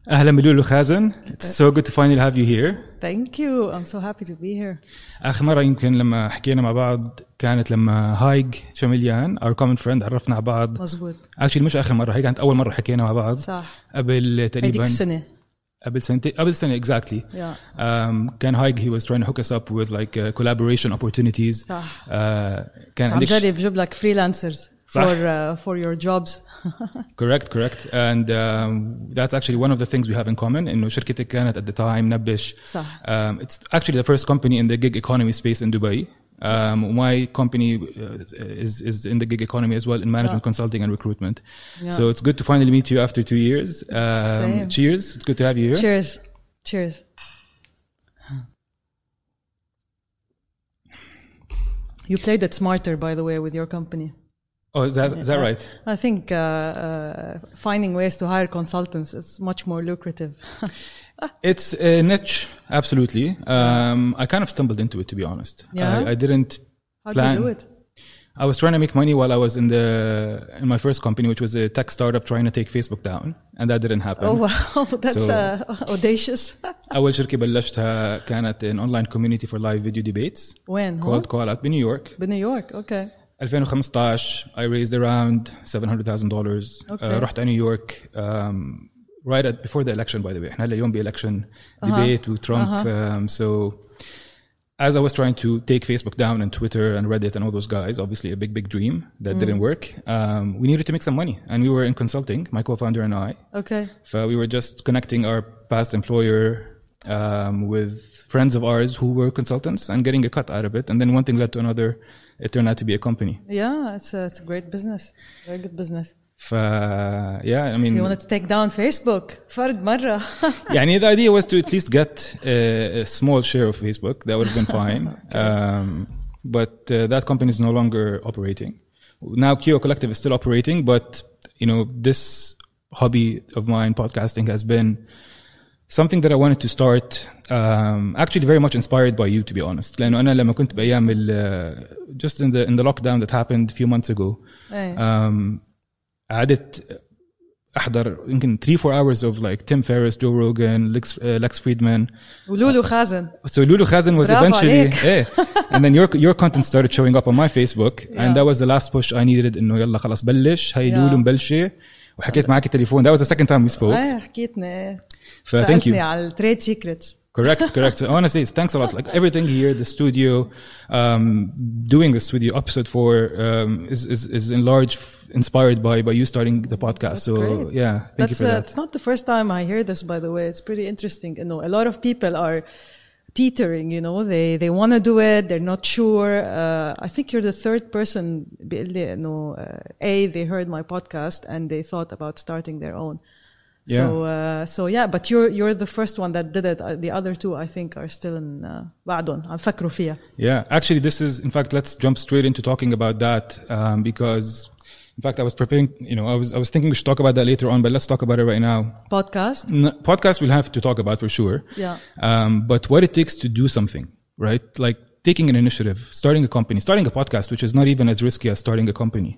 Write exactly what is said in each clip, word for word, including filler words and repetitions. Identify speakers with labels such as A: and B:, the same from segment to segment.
A: أهلا بلولو خازن. It's so good to finally have you here.
B: Thank you. I'm so happy to be here.
A: آخر مرة يمكن لما حكينا مع بعض كانت لما هايج شاميليان our common friend عرفنا على بعض.
B: مزبوط.
A: Actually مش آخر مرة، هي كانت أول مرة حكينا مع بعض.
B: صح.
A: قبل تقريبا.
B: هذيك السنة.
A: قبل سنتين قبل سنة exactly.
B: Yeah.
A: Um, كان هايج he was trying to hook us up with like uh, collaboration opportunities.
B: صح.
A: Uh, كان
B: عم
A: عندك.
B: جرب بجيب لك freelancers for uh, for your jobs.
A: correct correct and um, that's actually one of the things we have in common. إنه شركتك كانت at the time نبش.
B: صح.
A: Um, it's actually the first company in the gig economy space in Dubai. Um, my company uh, is is in the gig economy as well in management yeah. consulting and recruitment. Yeah. So it's good to finally meet you after two years. Um,
B: Same.
A: Cheers! It's good to have you here.
B: Cheers! Cheers! You played it smarter, by the way, with your company.
A: Oh, is that is that right?
B: I think uh, uh, finding ways to hire consultants is much more lucrative.
A: It's a niche, absolutely. Um, I kind of stumbled into it, to be honest.
B: Yeah?
A: I, I didn't
B: How
A: plan.
B: did you do it?
A: I was trying to make money while I was in the in my first company, which was a tech startup trying to take Facebook down, and that didn't happen.
B: Oh wow, that's
A: so,
B: uh, audacious.
A: أول شركة بلشتها كانت an online community for live video debates.
B: When?
A: Called Call Out بنيو يورك.
B: بنيو يورك, okay.
A: twenty fifteen I raised around seven hundred thousand dollars.
B: Okay.
A: Uh, رحت نيويورك um, right at before the election, by the way. احنا اليوم بإلكشن
B: uh-huh.
A: debate with Trump.
B: Uh-huh.
A: Um, so as I was trying to take Facebook down and Twitter and Reddit and all those guys, obviously a big, big dream that mm. didn't work. Um, we needed to make some money, and we were in consulting, my co-founder and I.
B: Okay.
A: So we were just connecting our past employer um, with friends of ours who were consultants and getting a cut out of it. And then one thing led to another. It turned out to be a company.
B: Yeah, it's a, it's a great business. Very good business.
A: ف, yeah, I mean.
B: You wanted to take down Facebook. فرد مرة.
A: يعني the idea was to at least get a, a small share of Facebook. That would have been fine. Okay. Um, but uh, that company is no longer operating. Now Kio Collective is still operating, but you know, this hobby of mine, podcasting, has been something that I wanted to start. Um, actually, very much inspired by you, to be honest. لأنه أنا لما كنت بأيام ال just in the in the lockdown that happened a few months ago. Um, قعدت أحضر يمكن three four hours of like Tim Ferriss, Joe Rogan, Lex, uh, Lex Friedman.
B: ولولو خازن.
A: So Lulu Khazan was eventually, eh, and then your your content started showing up on my Facebook, yeah. and that was the last push I needed. إنه يلا خلاص بلش هاي لولو مبلشة وحكيت معك التليفون. That was the second time we spoke.
B: إيه حكيتني.
A: Thank you.
B: على trade secrets.
A: Correct, correct. So I want to say thanks a lot. Like everything here, the studio, um, doing this with you, episode four, um, is, is, is in large inspired by, by you starting the podcast.
B: That's
A: so
B: great.
A: yeah, thank
B: That's,
A: you for
B: uh,
A: that.
B: It's not the first time I hear this, by the way. It's pretty interesting. You know, a lot of people are teetering, you know, they, they want to do it. They're not sure. Uh, I think you're the third person, you know, uh, A, they heard my podcast and they thought about starting their own. Yeah. So, uh, so yeah, but you're, you're the first one that did it. Uh, the other two, I think, are still in, uh, بعدهم عم فكروا فيها.
A: Yeah, actually this is, in fact, let's jump straight into talking about that, um, because in fact, I was preparing, you know, I was, I was thinking we should talk about that later on, but let's talk about it right now.
B: Podcast?
A: No, podcast we'll have to talk about for sure.
B: Yeah.
A: Um, but what it takes to do something, right? Like taking an initiative, starting a company, starting a podcast, which is not even as risky as starting a company.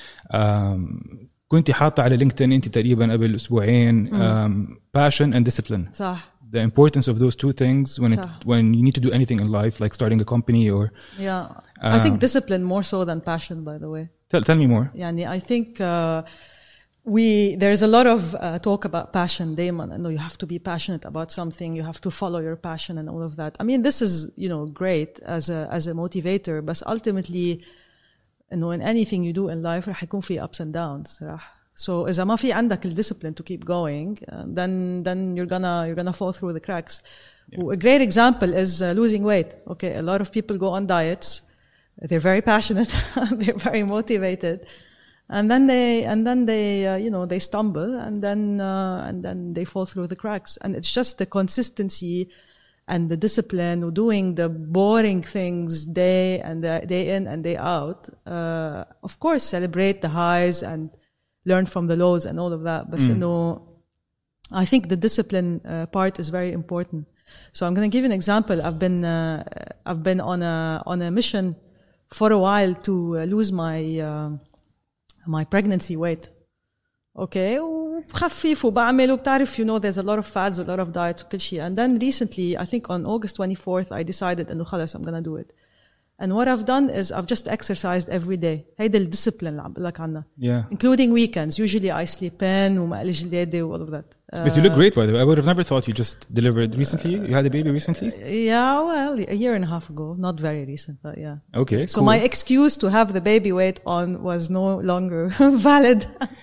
A: Um, كنت حاطة على لينكدين انت تقريبا قبل اسبوعين um, passion and discipline.
B: صح.
A: The importance of those two things when it, when you need to do anything in life, like starting a company or.
B: Yeah,
A: um,
B: I think discipline more so than passion. By the way.
A: Tell tell me more.
B: يعني I think uh, we there's a lot of uh, talk about passion. دايما إنه you have to be passionate about something. You have to follow your passion and all of that. I mean, this is you know great as a as a motivator, but ultimately. إنه in anything you do in life رح يكون في ups and downs رح. So إذا ما في عندك ال discipline to keep going, uh, then then you're gonna you're gonna fall through the cracks. Yeah. A great example is uh, losing weight. Okay, a lot of people go on diets. They're very passionate. They're very motivated, and then they and then they uh, you know they stumble and then uh, and then they fall through the cracks. And it's just the consistency. And the discipline of doing the boring things day and uh, day in and day out. Uh, of course, celebrate the highs and learn from the lows and all of that. But mm. you know, I think the discipline uh, part is very important. So I'm going to give you an example. I've been uh, I've been on a on a mission for a while to uh, lose my uh, my pregnancy weight. Okay, خفيف وبعمل وبتعرف you know there's a lot of fads a lot of diets وكل شيء. And then recently I think on August twenty-fourth I decided إنه خلاص I'm gonna do it. And what I've done is I've just exercised every day. هيدا الديسبلين اللي عم بقول لك عنها.
A: Yeah.
B: Including weekends. Usually I sleep in وما قلي جلادي و all of that. Uh,
A: But you look great, by the way. I would have never thought you just delivered recently. You had a baby recently?
B: Yeah, well, a year and a half ago. Not very recent, but yeah.
A: Okay,
B: So
A: cool.
B: my excuse to have the baby weight on was no longer valid.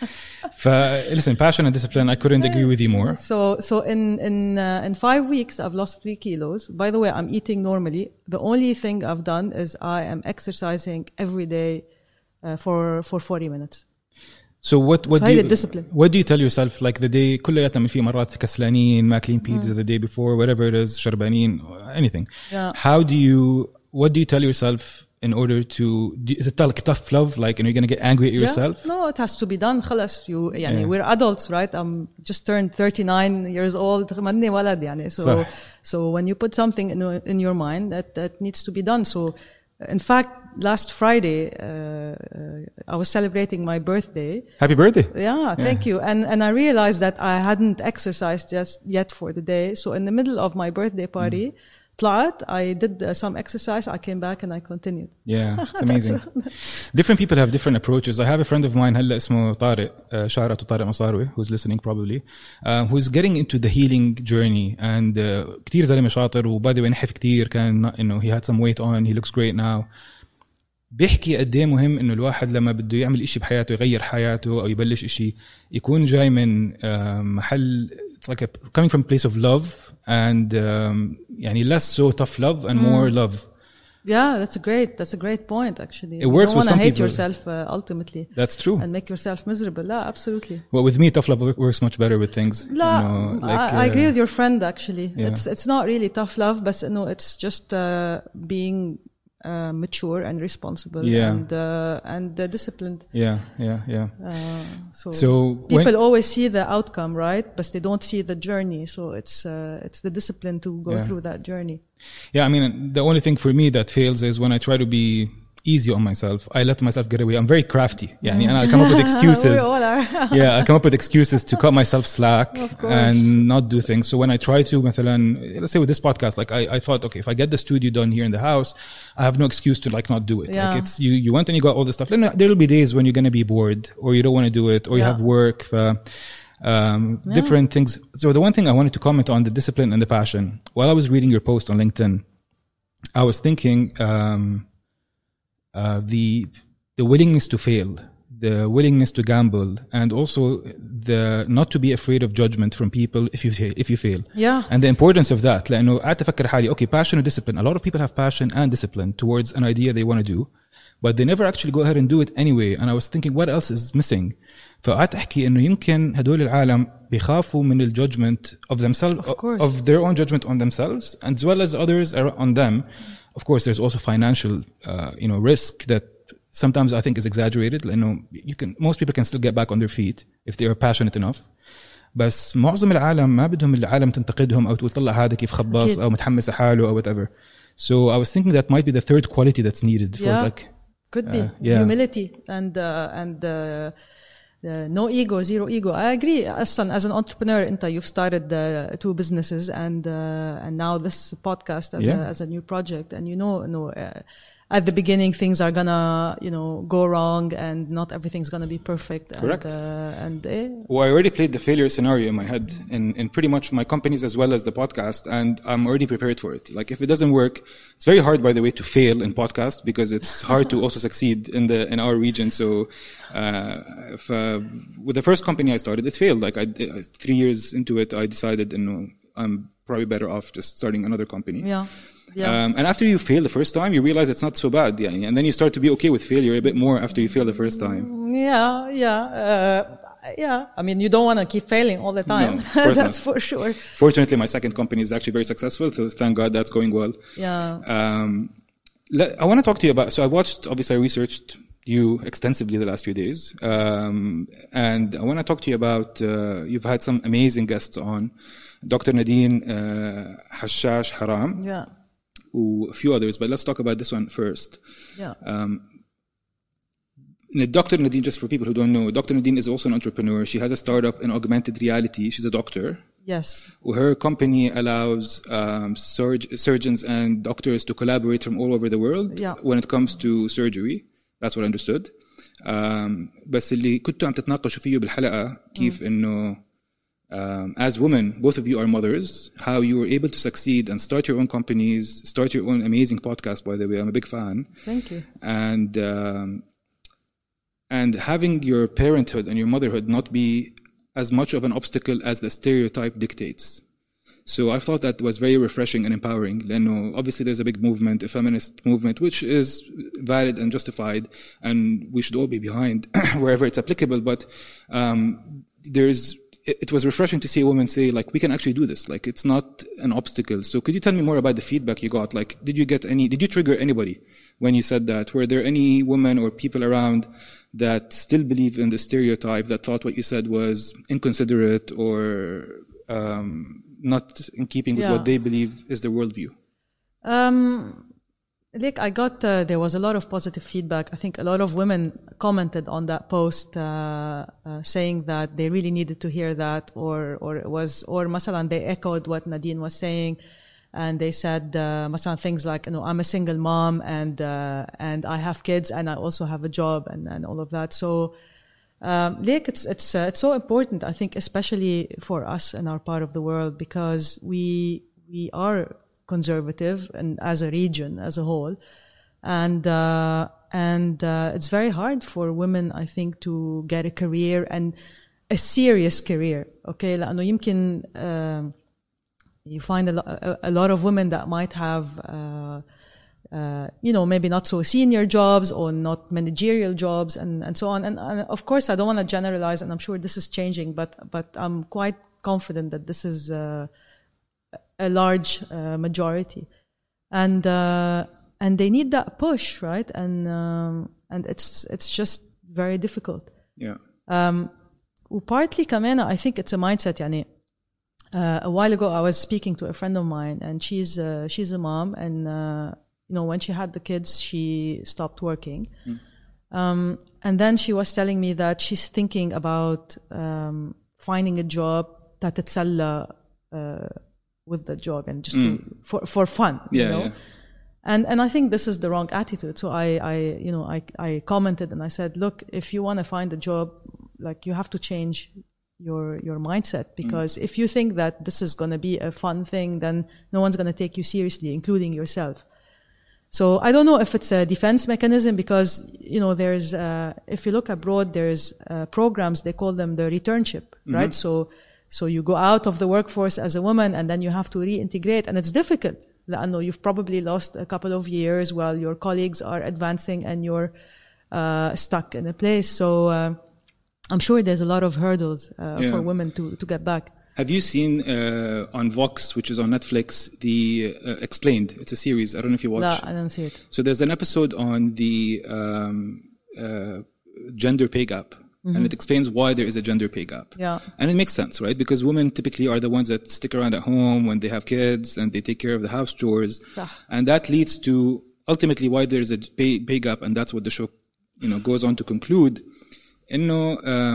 A: Fa- listen, passion and discipline, I couldn't agree with you more.
B: So, so in, in, uh, in five weeks, I've lost three kilos. By the way, I'm eating normally. The only thing I've done is I am exercising every day, uh, for, for forty minutes.
A: So what what
B: So
A: do you
B: discipline.
A: what do you tell yourself like the day كلياتنا في مرات كسلانين ماكلين pizza the day before whatever it is شربانين anything.
B: Yeah.
A: How do you what do you tell yourself in order to do, is it like tough love like and you're going to get angry at yourself?
B: Yeah. No, it has to be done. خلاص you يعني
A: Yeah.
B: we're adults, right? I'm just turned thirty-nine years old. ماني ولد يعني. So
A: صح.
B: so when you put something in in your mind that that needs to be done. So in fact last Friday uh, uh, I was celebrating my birthday.
A: Happy birthday.
B: Yeah, thank you. And and I realized that I hadn't exercised just yet for the day. So in the middle of my birthday party, طلعت, I did uh, some exercise, I came back and I continued.
A: Yeah, it's amazing. Different people have different approaches. I have a friend of mine هلا اسمه طارق uh, shout out to طارق مصاروي who's listening probably uh, who's getting into the healing journey and uh, كتير زلمة شاطر وبعد نحف كتير كان انه he had some weight on he looks great now. بيحكي قد ايه مهم انه الواحد لما بده يعمل اشي بحياته يغير حياته او يبلش اشي يكون جاي من uh, محل it's like a, coming from a place of love and um, يعني less so tough love and more love.
B: Yeah, that's a great, that's a great point actually.
A: It works
B: you
A: with
B: don't
A: some
B: want to hate
A: people.
B: yourself uh, ultimately.
A: That's true.
B: And make yourself miserable. لا, absolutely.
A: Well, with me, tough love works much better with things.
B: لا,
A: you know, like,
B: I, I
A: uh,
B: agree with your friend actually.
A: Yeah.
B: It's it's not really tough love, but no, it's just uh, being uh, mature and responsible
A: Yeah.
B: and uh, and uh, disciplined.
A: Yeah, yeah, yeah.
B: Uh, so,
A: So
B: people
A: when,
B: always see the outcome, right? But they don't see the journey. So it's uh, it's the discipline to go
A: Yeah.
B: through that journey.
A: yeah, I mean, the only thing for me that fails is when I try to be easy on myself. I let myself get away. I'm very crafty. Yeah, and I come up with excuses.
B: We all are.
A: yeah, I come up with excuses to cut myself slack
B: Of course.
A: and not do things. So when I try to, مثلا, let's say with this podcast, like I, I thought, okay, if I get the studio done here in the house, I have no excuse to like not do it.
B: Yeah.
A: Like it's you, you went and you got all this stuff. Then there'll be days when you're going to be bored or you don't want to do it or you
B: Yeah.
A: have work. Uh, um,
B: Yeah.
A: different things. So the one thing I wanted to comment on the discipline and the passion. While I was reading your post on LinkedIn, I was thinking, um, uh, the, the willingness to fail, the willingness to gamble, and also the not to be afraid of judgment from people if you fail, if you fail.
B: Yeah.
A: And the importance of that. لأنه قعدت أفكر حالي, okay, passion and discipline. A lot of people have passion and discipline towards an idea they want to do, but they never actually go ahead and do it anyway. And I was thinking, what else is missing? فقعدت أحكي إنه يمكن هدول العالم بيخافوا من ال judgment of themselves,
B: Of course.
A: of their own judgment on themselves, as well as others are on them. Of course, there's also financial, uh, you know, risk that sometimes I think is exaggerated. لأنه you can, most people can still get back on their feet if they are passionate enough. بس معظم العالم ما بدهم العالم تنتقدهم أو تقول طلع هذا كيف خباص أو متحمس حاله أو whatever. So I was thinking that might be the third quality that's needed for
B: Yeah.
A: like,
B: Could be
A: Uh, yeah.
B: humility and uh, and uh, uh, no ego, zero ego. I agree. أصلاً as an entrepreneur, أنت you've started uh, two businesses and uh, and now this podcast as
A: Yeah.
B: a as a new project. And you know, you know uh, at the beginning things are gonna you know go wrong and not everything's gonna be perfect.
A: Correct.
B: And, uh, and eh,
A: well, I already played the failure scenario in my head in, in pretty much my companies as well as the podcast, and I'm already prepared for it. Like if it doesn't work, it's very hard, by the way, to fail in podcast because it's hard to also succeed in the in our region. So, uh, if, uh, with the first company I started, it failed. Like I, I three years into it, I decided, you know, I'm probably better off just starting another company.
B: yeah, yeah.
A: Um, and after you fail the first time, you realize it's not so bad. Yeah, and then you start to be okay with failure a bit more after you fail the first time.
B: Yeah, yeah, uh, yeah. I mean, you don't want to keep failing all the time.
A: No, of course
B: That's
A: not.
B: for sure.
A: Fortunately, my second company is actually very successful, so thank God that's going well.
B: Yeah.
A: Um, le- I want to talk to you about, so I watched, obviously I researched you extensively the last few days. Um, and I want to talk to you about, uh, you've had some amazing guests on, Doctor Nadine uh, Hashash Haram,
B: Yeah.
A: a few others, but let's talk about this one first.
B: Yeah.
A: Um, Doctor Nadine, just for people who don't know, Doctor Nadine is also an entrepreneur. She has a startup in augmented reality. She's a doctor.
B: Yes.
A: Her company allows um, surg- surgeons and doctors to collaborate from all over the world
B: yeah.
A: when it comes to surgery. That's what I understood. Um, بس اللي كنتوا عم تتناقشوا فيه بالحلقة كيف إنه um, as women, both of you are mothers, how you were able to succeed and start your own companies, start your own amazing podcast, by the way. I'm a big fan.
B: Thank you.
A: And um, and having your parenthood and your motherhood not be as much of an obstacle as the stereotype dictates. So I thought that was very refreshing and empowering. لأنه obviously there's a big movement, a feminist movement, which is valid and justified, and we should all be behind wherever it's applicable. But um, there's it, it was refreshing to see a woman say, like, we can actually do this. Like, it's not an obstacle. So could you tell me more about the feedback you got? Like, did you get any, did you trigger anybody when you said that? Were there any women or people around that still believe in the stereotype, that thought what you said was inconsiderate or um, not in keeping with
B: yeah.
A: what they believe is their worldview?
B: Um, like I got, uh, there was a lot of positive feedback. I think a lot of women commented on that post, uh, uh, saying that they really needed to hear that, or, or it was, or masalan, they echoed what Nadine was saying. And they said, uh, masalan, things like, you know, I'm a single mom and, uh, and I have kids and I also have a job and, and all of that. So, um, like it's, it's, uh, it's so important, I think, especially for us in our part of the world, because we, we are conservative and as a region as a whole. And, uh, and, uh, it's very hard for women, I think, to get a career and a serious career. Okay. لأنه يمكن, um, you find a, lo- a, a lot of women that might have, uh, uh, you know, maybe not so senior jobs or not managerial jobs and, and so on. And, and of course, I don't want to generalize, and I'm sure this is changing, but, but I'm quite confident that this is, uh, a large, uh, majority. And, uh, and they need that push, right? And, um, and it's, it's just very difficult.
A: Yeah.
B: Um, partly كمان, I think it's a mindset, يعني. Uh, a while ago, I was speaking to a friend of mine, and she's uh, she's a mom, and uh, you know, when she had the kids, she stopped working, mm. um, and then she was telling me that she's thinking about um, finding a job that تتسلى uh, with the job and just mm. to, for for fun,
A: yeah,
B: you know.
A: Yeah.
B: And and I think this is the wrong attitude. So I I you know I I commented and I said, look, if you want to find a job, like, you have to change your your mindset, because mm. if you think that this is going to be a fun thing, then no one's going to take you seriously, including yourself. So I don't know if it's a defense mechanism, because, you know, there's uh, if you look abroad, there's uh, programs, they call them the returnship, mm-hmm. right? So so you go out of the workforce as a woman, and then you have to reintegrate, and it's difficult. I know you've probably lost a couple of years while your colleagues are advancing and you're uh, stuck in a place. So uh, I'm sure there's a lot of hurdles uh, yeah. for women to, to get back.
A: Have you seen uh, on Vox, which is on Netflix, the uh, Explained? It's a series. I don't know if you watch.
B: No, I don't see it.
A: So there's an episode on the um, uh, gender pay gap, mm-hmm. and it explains why there is a gender pay gap.
B: Yeah.
A: And it makes sense, right? Because women typically are the ones that stick around at home when they have kids and they take care of the house chores.
B: صح.
A: And that leads to ultimately why there's a pay, pay gap, and that's what the show, you know, goes on to conclude. انه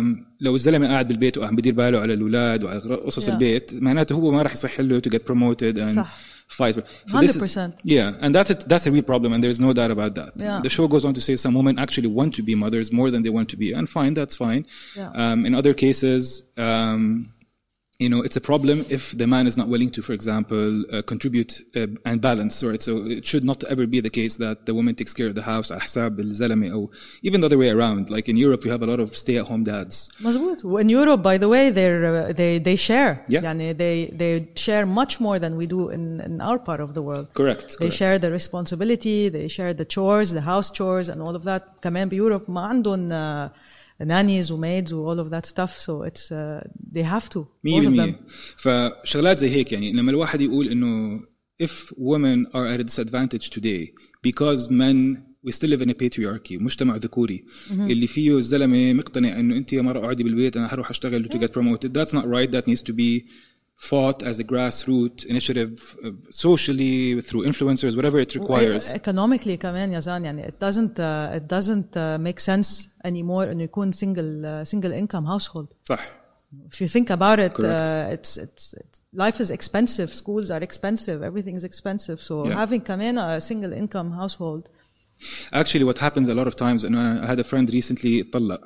A: لو الزلمه قاعد بالبيت وعم بدير باله على الاولاد وعلى قصص yeah. البيت معناته هو ما راح يصح له to get promoted and صح. fight. So
B: one hundred percent.
A: Is, yeah, and that's a, that's a real problem, and there's no doubt about that.
B: Yeah.
A: The show goes on to say some women actually want to be mothers more than they want to be, and fine, that's fine.
B: Yeah.
A: Um, in other cases, um, you know, it's a problem if the man is not willing to, for example, uh, contribute uh, and balance, right? So it should not ever be the case that the woman takes care of the house, أحساب الزلمة, or even the other way around. Like in Europe, you have a lot of stay-at-home dads.
B: مزبوط. In Europe, by the way, they're, uh, they they share.
A: Yeah.
B: يعني they they share much more than we do in, in our part of the world.
A: Correct.
B: They
A: correct.
B: share the responsibility, they share the chores, the house chores, and all of that. كمان بيوروب ما عندهم uh, nannies و maids و all of that stuff, so it's uh, they have to.
A: مية بالمية. فشغلات زي هيك يعني لما الواحد يقول إنه if women are at a disadvantage today because men we still live in a patriarchy مجتمع ذكوري mm-hmm. اللي فيه الزلمة مقتنع إنه أنت يا مرة قاعدة بالبيت أنا هروح أشتغل to get promoted. That's not right. That needs to be fought as a grassroots initiative, uh, socially, through influencers, whatever it requires.
B: Economically كمان يا زان يعني it doesn't uh, it doesn't uh, make sense anymore إنه يكون single uh, single income household.
A: صح.
B: If you think about it, uh, it's, it's it's life is expensive. Schools are expensive. Everything is expensive. So
A: yeah.
B: having كمان a single income household.
A: Actually, what happens a lot of times, and I had a friend recently طلق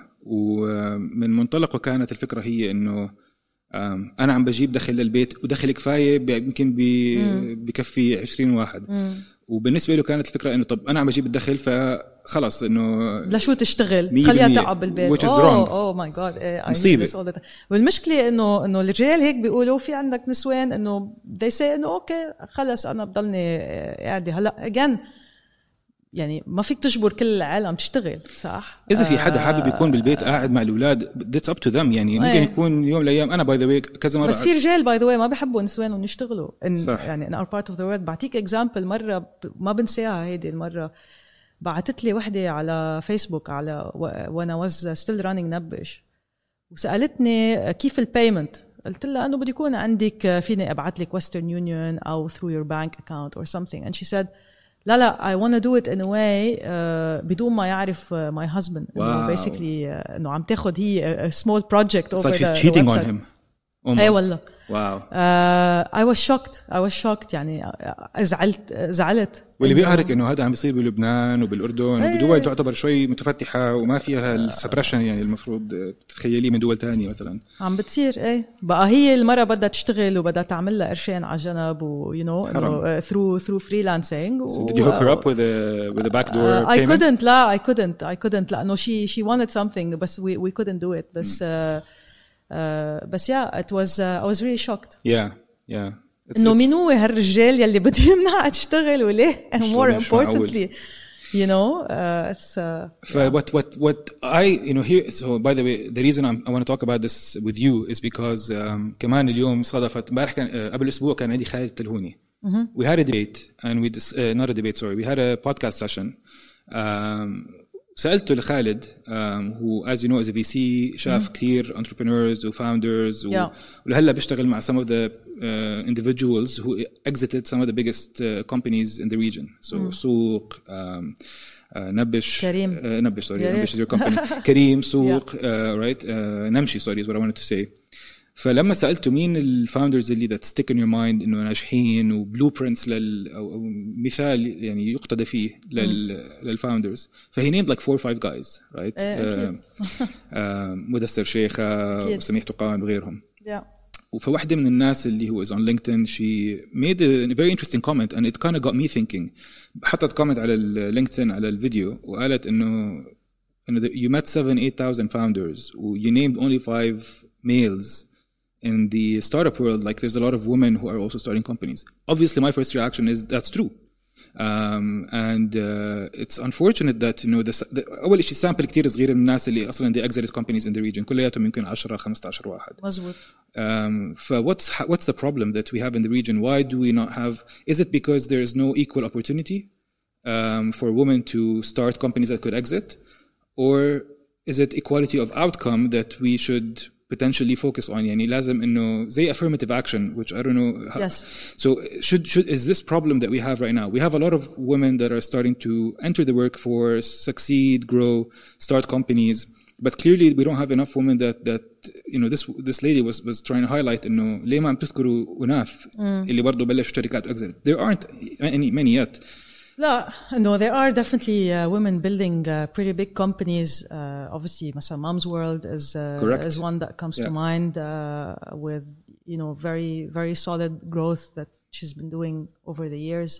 A: ومن منطلقه كانت الفكرة هي إنه أنا عم بجيب دخل للبيت ودخل كفاية يمكن بكفي عشرين واحد. مم. وبالنسبة له كانت الفكرة إنه طب أنا عم بجيب الدخل فخلص إنه
B: لا شو تشتغل خليها تعب بالبيت.
A: which is wrong.
B: Oh my God. I
A: مصيبة.
B: والمشكلة إنه إنه الرجال هيك بيقولوا في عندك نسوان إنه they say إنه أوكي خلص أنا بضلني قاعدة هلا again يعني ما فيك تجبر كل العالم تشتغل صح.
A: إذا في حدا حابب يكون بالبيت قاعد مع الأولاد that's up to them يعني ممكن يكون يوم الأيام أنا by the way كذا مرة
B: بس في رجال by the way ما بيحبوا نسوانهم يشتغلوا يعني in our part of the world. بعطيك example مرة ما بنساها هيدي المرة بعتت لي وحدة على فيسبوك على وانا was still running نبش وسألتني كيف البيمنت. قلت لها أنه بدي يكون عندك فيني أبعت لك Western Union أو through your bank account or something and she said لا لا I want to do it in a way uh, بدون ما يعرف uh, my husband.
A: wow.
B: إنه basically uh, إنه عم تاخد هي a small project over
A: it's like she's
B: the,
A: cheating
B: the
A: on him.
B: أي والله.
A: wow.
B: uh, I was shocked I was shocked يعني زعلت زعلت.
A: واللي بيقهرك إنه هذا عم بيصير بلبنان وبالأردن وبدول تعتبر شوي متفتحة وما فيها السبريشن يعني المفروض تتخيليه من دول تانية مثلا
B: عم بتصير إيه بقى هي المرة بدها تشتغل وبدها تعمل لها قرشين على جنب و you know إنه through through freelancing.
A: So did you hook her up with a with a backdoor
B: uh, I couldn't لا I couldn't I couldn't لا no she she wanted something بس we we couldn't do it بس uh, uh, بس yeah it was uh, I was really shocked.
A: yeah yeah
B: إنه مين هو هالرجال يلي بده يمنع تشتغل وليه and more importantly you know uh, it's uh,
A: yeah. what what what I you know here so by the way the reason I'm, I want to talk about this with you is because um, كمان اليوم صادفت امبارح كان uh, قبل أسبوع كان عندي خالد تلهوني. mm-hmm. we had a debate and we dis- uh, not a debate sorry we had a podcast session. um, سألته لخالد um, who as you know as a V C شاف mm-hmm. كثير entrepreneurs و founders و yeah. ولهلا بيشتغل مع some of the uh, individuals who exited some of the biggest uh, companies in the region so mm. سوق um, uh, نبش
B: كريم
A: uh, نبش sorry نبش is your company كريم سوق yeah. uh, right uh, نمشي sorry is what I wanted to say. فلما سألته مين الفاوندرز اللي that stick in your mind إنه ناجحين وبلوبرنتس لل أو, أو مثال يعني يقتدى فيه لل للفاوندرز فهي named like four or five guys right
B: uh,
A: uh, مدثر شيخة وسميح تقان وغيرهم.
B: yeah.
A: وفواحدة من الناس اللي هو is on LinkedIn she made a very interesting comment and it kind of got me thinking. حطت comment على LinkedIn على الفيديو وقالت إنه إنه you met seven eight thousand founders و you named only five males. In the startup world, like there's a lot of women who are also starting companies. Obviously, my first reaction is that's true, um, and uh, it's unfortunate that you know this. The, أول شيء sample كتير صغير من الناس اللي أصلاً they exited companies in the region. كلياتهم يمكن عشرة خمستاشر واحد.
B: مزبوط.
A: Um, so what's what's the problem that we have in the region? Why do we not have? Is it because there is no equal opportunity um, for women to start companies that could exit, or is it equality of outcome that we should potentially focus on يعني لازم إنه زي affirmative action which I don't know how,
B: yes.
A: so should should is this problem that we have right now? We have a lot of women that are starting to enter the workforce, succeed, grow, start companies, but clearly we don't have enough women that that you know this this lady was was trying to highlight إنه ليه ما عم تذكروا أناث mm. اللي برضو بلشوا شركات exit. There aren't any many yet.
B: لا no there are definitely uh, women building uh, pretty big companies uh, obviously مثلا Mom's World is uh, is one that comes yeah. to mind uh, with you know very very solid growth that she's been doing over the years.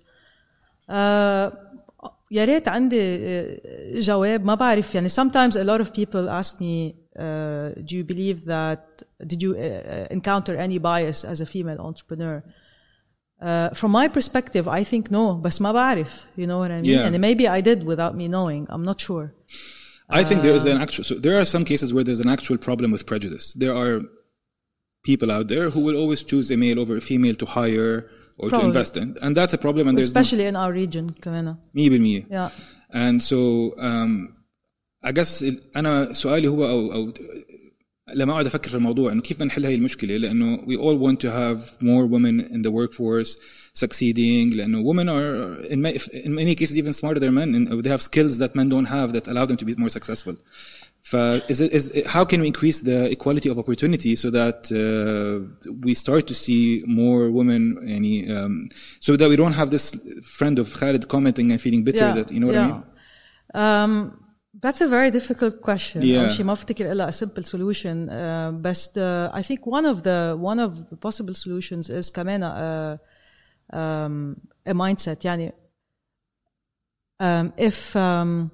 B: uh, يا ريت عندي جواب ما بعرف يعني sometimes a lot of people ask me uh, do you believe that did you uh, encounter any bias as a female entrepreneur? Uh, from my perspective, I think no, بس ما بعرف, you know what I mean?
A: Yeah.
B: And maybe I did without me knowing. I'm not sure.
A: I uh, think there is an actual, so there are some cases where there's an actual problem with prejudice. There are people out there who will always choose a male over a female to hire or Probably. to invest in. And that's a problem. And there's
B: Especially
A: no,
B: in our region, كمان.
A: مية بالمية.
B: Yeah.
A: And so, um, I guess, أنا سؤالي هو أو, أو لما أقعد أفكر في الموضوع إنه كيف بدنا نحل هاي المشكلة لأنه we all want to have more women in the workforce succeeding لأنه women are in many, in many cases even smarter than men and they have skills that men don't have that allow them to be more successful. ف is it, is how can we increase the equality of opportunity so that uh, we start to see more women يعني, um, so that we don't have this friend of Khalid commenting and feeling bitter
B: yeah,
A: that you know what
B: yeah.
A: I mean?
B: Um, That's a very difficult question.
A: Yeah.
B: أول شيء ما افتكر إلا a simple solution. Uh, but uh, I think one of the one of the possible solutions is كمان a, um, a mindset. يعني um, if um,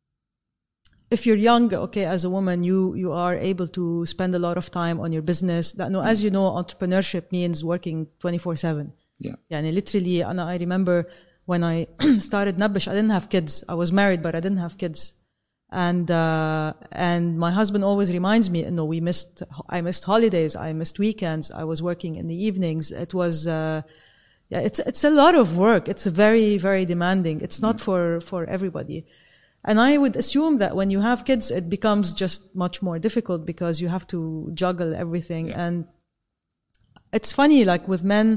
B: if you're young, okay, as a woman, you you are able to spend a lot of time on your business. No, as you know, entrepreneurship means working twenty-four seven.
A: Yeah.
B: يعني literally, أنا I remember when I started Nabish, I didn't have kids. I was married, but I didn't have kids. And, uh, and my husband always reminds me, you know, we missed, I missed holidays, I missed weekends, I was working in the evenings. It was, uh, yeah, it's, it's a lot of work. It's very, very demanding. It's not for, for everybody. And I would assume that when you have kids, it becomes just much more difficult because you have to juggle everything.
A: Yeah.
B: And it's funny, like with men,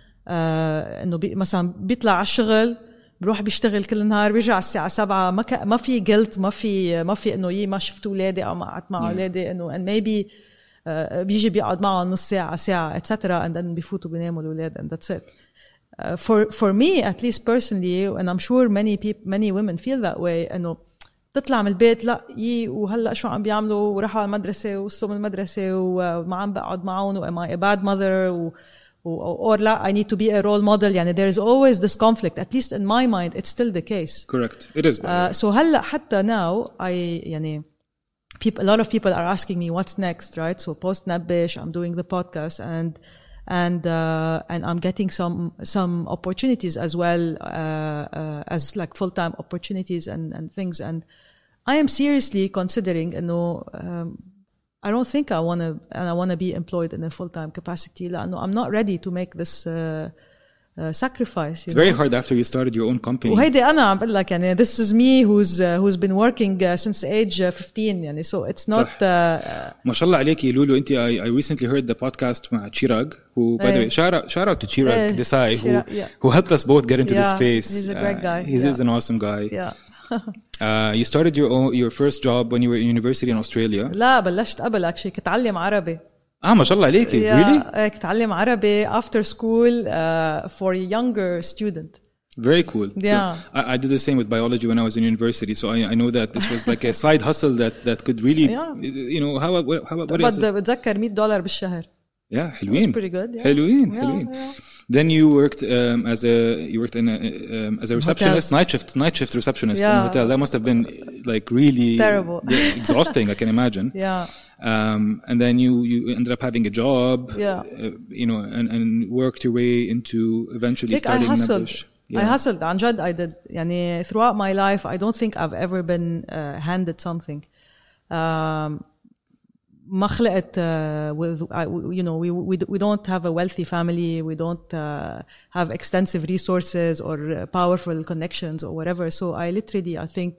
B: uh, انه بي, مثلا بيطلع على الشغل بروح بيشتغل كل النهار بيرجع الساعة سبعة ما ك... ما في guilt ما في ما في إنه يي ما شفت ولادي أو ما قعدت مع أولادي إنه and maybe uh, بيجي بيقعد معهم نص ساعة ساعة et cetera and then بيفوتوا بيناموا الولاد and that's it. Uh, for for me at least personally and I'm sure many people many women feel that way إنه تطلع من البيت لا يي وهلا شو عم بيعملوا وراحوا على المدرسة وصلوا من المدرسة وما عم بقعد معهم و am I a bad mother و or لا I need to be a role model يعني there is always this conflict at least in my mind it's still the case.
A: Correct. It is.
B: Uh, so هلا حتى now I يعني people, a lot of people are asking me what's next, right? So post Nabish I'm doing the podcast and and uh, and I'm getting some some opportunities as well uh, uh, as like full-time opportunities and and things and I am seriously considering إنه um, I don't think I want to, and I want to be employed in a full-time capacity. لأنه I'm not ready to make this uh, uh, sacrifice.
A: It's
B: know?
A: very hard after you started your own company.
B: وهيدي أنا عم بقول لك يعني this is me who's uh, who's been working uh, since age uh, fifteen يعني so it's not. Uh,
A: ما شاء الله عليكي لولو أنت I, I recently heard the podcast مع Chirag who by the way shout out shout out to Chirag Desai who
B: Chirag, yeah.
A: who helped us both get into
B: yeah,
A: this space.
B: He's a great guy.
A: Uh, he
B: yeah.
A: is an awesome guy.
B: Yeah.
A: uh, you started your own, your first job when you were in university in Australia.
B: لا بلشت قبل actually كنت أتعلم عربي.
A: آه ما شاء الله عليكي.
B: Yeah,
A: really?
B: كنت أتعلم عربي after school uh, for a younger student.
A: Very cool.
B: Yeah.
A: So I, I did the same with biology when I was in university. So I, I know that this was like a side hustle that that could really,
B: yeah.
A: you know, how what how what is it?
B: بتذكر مية دولار بالشهر.
A: Yeah, حلوين.
B: That's pretty good. Yeah.
A: حلوين,
B: yeah,
A: حلوين.
B: Yeah.
A: Then you worked um, as a you worked in a, um, as a receptionist,
B: Hotels.
A: night shift, night shift receptionist
B: yeah.
A: in a hotel. That must have been like really
B: terrible,
A: exhausting. I can imagine.
B: Yeah.
A: Um, and then you you ended up having a job.
B: Yeah.
A: Uh, you know, and and worked your way into eventually
B: like
A: starting
B: I hustled.
A: Nabish. Yeah.
B: I hustled. عن جد I did. يعني throughout my life, I don't think I've ever been uh, handed something. Um, ما خلقت uh, with I, you know we we we don't have a wealthy family, we don't uh, have extensive resources or uh, powerful connections or whatever, so I literally I think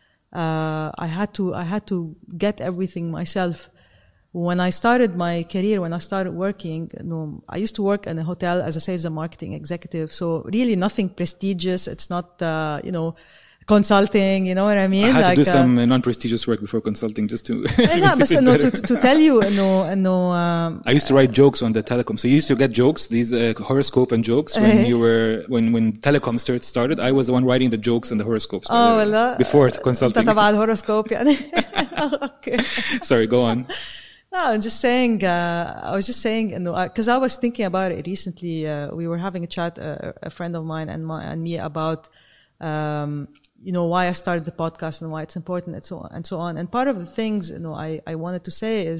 B: uh, I had to I had to get everything myself. When I started my career, when I started working, you know, I used to work in a hotel as a sales and marketing executive, so really nothing prestigious. It's not uh, you know consulting, you know what I mean?
A: I had
B: like,
A: to do
B: uh,
A: some non-prestigious work before consulting just to.
B: لا بس إنه to, to tell you إنه إنه. Um,
A: I used to write jokes on the telecom. So you used to get jokes, these uh, horoscope and jokes when you were when when telecom started started. I was the one writing the jokes and the horoscopes.
B: Oh, well,
A: before consulting.
B: أنت تبع الهوروسكوب يعني. Okay.
A: Sorry, go on.
B: No, I'm just saying. Uh, I was just saying, because I was thinking about it recently. Uh, we were having a chat, uh, a friend of mine and my and me about. Um, you know, why I started the podcast and why it's important and so on and so on. And part of the things, you know, I, I wanted to say is,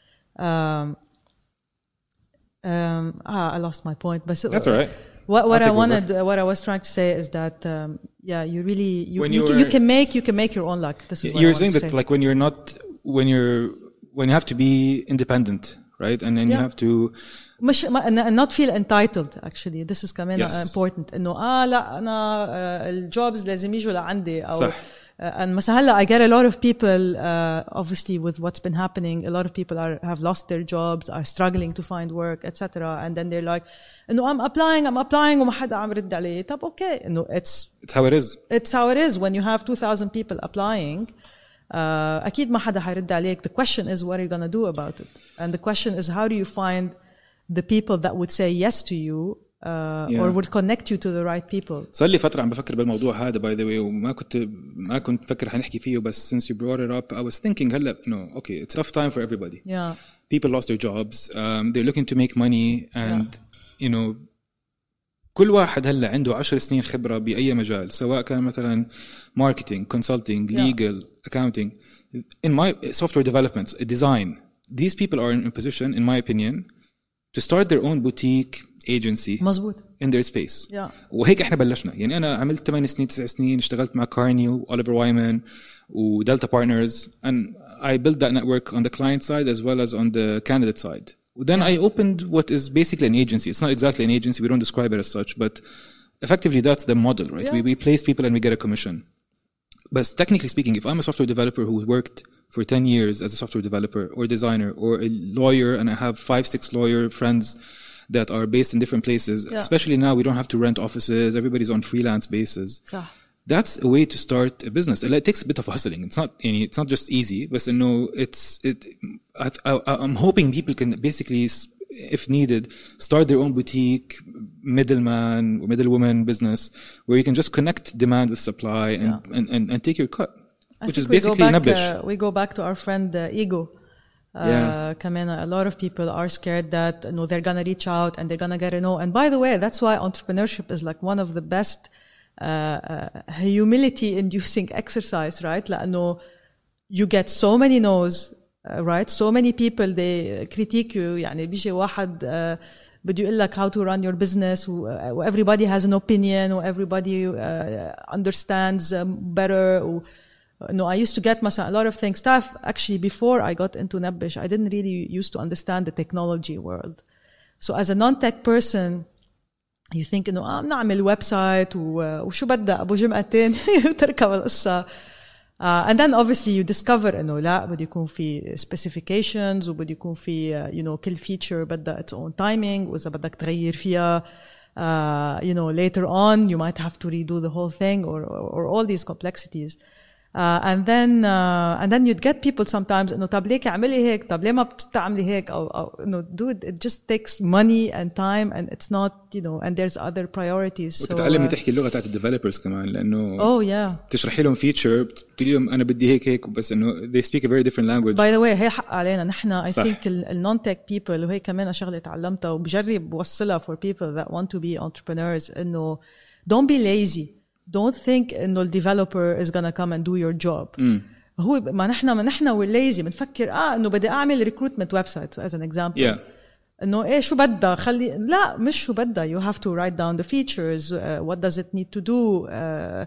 B: um, um, ah, I lost my point, but
A: that's all right.
B: What, what I wanted, uh, what I was trying to say is that, um, yeah, you really, you, you,
A: you,
B: you can make, you can make your own luck. This is what
A: you're
B: I
A: saying
B: that
A: say. Like when you're not, when you're, when you have to be independent, right? And then yeah. you have to,
B: مش and not feel entitled actually this is كمان
A: yes.
B: important إنه آه لا أنا الجوبز لازم يجوا لعندي أو
A: صح.
B: Uh, and مثلا هلا I get a lot of people, uh, obviously with what's been happening, a lot of people are have lost their jobs, are struggling to find work, et cetera. And then they're like, "No, I'm applying, I'm applying, وما حدا عم يرد علي." طب okay, no, it's
A: it's how it is.
B: It's how it is when you have two thousand people applying. Uh, أكيد ما حدا حيرد عليك. The question is, what are you gonna do about it? And the question is, how do you find the people that would say yes to you? Uh, yeah. or would connect you to the right people.
A: صار لي فترة عم بفكر بالموضوع هذا by the way وما كنت ما كنت فكر حنحكي فيه بس since you brought it up I was thinking هلا no okay it's a tough time for everybody.
B: Yeah.
A: People lost their jobs. Um, they're looking to make money and yeah. you know كل واحد هلا عنده عشر سنين خبرة بأي مجال سواء كان مثلا marketing, consulting, legal, yeah. accounting. In my software development, design. These people are in a position, in my opinion, to start their own boutique agency
B: مزبوط.
A: in their space.
B: Yeah.
A: وهيك احنا بلشنا. يعني أنا عملت ثمانية سنين تسع سنين اشتغلت مع كارني وأوليفر وايمان ودلتا بارتنرز and I built that network on the client side as well as on the candidate side. Then yeah. I opened what is basically an agency. It's not exactly an agency. We don't describe it as such, but effectively that's the model, right? Yeah. We, we place people and we get a commission. But technically speaking, if I'm a software developer who worked for ten years as a software developer or designer or a lawyer and I have five, six lawyer friends that are based in different places, yeah. especially now we don't have to rent offices. Everybody's on freelance basis.
B: So.
A: That's a way to start a business. It takes a bit of hustling. It's not any, it's not just easy, but you know, it's, it, I, I, I'm hoping people can basically, if needed, start their own boutique, middleman or middlewoman business where you can just connect demand with supply and, yeah. and, and, and take your cut,
B: I
A: which is
B: we
A: basically
B: go back,
A: Nablish.
B: Uh, we go back to our friend uh, Ego. Uh,
A: yeah.
B: Kamena, a lot of people are scared that you know, they're going to reach out and they're going to get a no. And by the way, that's why entrepreneurship is like one of the best Uh, uh, humility-inducing exercise, right? لأنه you get so many no's, uh, right? So many people they critique you. يعني بيجي واحد uh, بده يقول لك how to run your business. و, uh, everybody has an opinion. و everybody uh, understands um, better. و, no, I used to get مثلا a lot of things. Stuff actually before I got into Nablish, I didn't really used to understand the technology world. So as a non-tech person, you think انه اه بنعمل ويب سايت وشو بدها ابو جمعتين وتركب القصه. Uh, and then obviously you discover انه لا بده يكون في specifications وبده يكون في uh, you know كل feature بدها its own timing واذا بدك تغير فيها uh, you know later on you might have to redo the whole thing or or, or all these complexities. Uh, and then uh, and then you'd get people sometimes انه طب ليك اعملي هيك طب ليه ما بتعملي هيك او او انه dude it just takes money and time and it's not you know and there's other priorities.
A: وتتعلمي
B: so, uh,
A: تحكي اللغه تاعت الديفلوبرز كمان لانه
B: oh yeah
A: تشرحي لهم فيتشر بتقولي لهم انا بدي هيك هيك بس انه they speak a very different language.
B: by the way هي حق علينا نحن I صح. think ال non tech people وهي كمان شغله تعلمتها وبجرب بوصلها for people that want to be entrepreneurs انه don't be lazy. Don't think إنه ال developer is gonna come and do your job.
A: Mm.
B: هو ما نحنا ما نحنا we're lazy بنفكر آه إنه بدي أعمل recruitment website as an example.
A: Yeah.
B: إنه إيه شو بدها خلي لا مش شو بدها you have to write down the features uh, what does it need to do uh,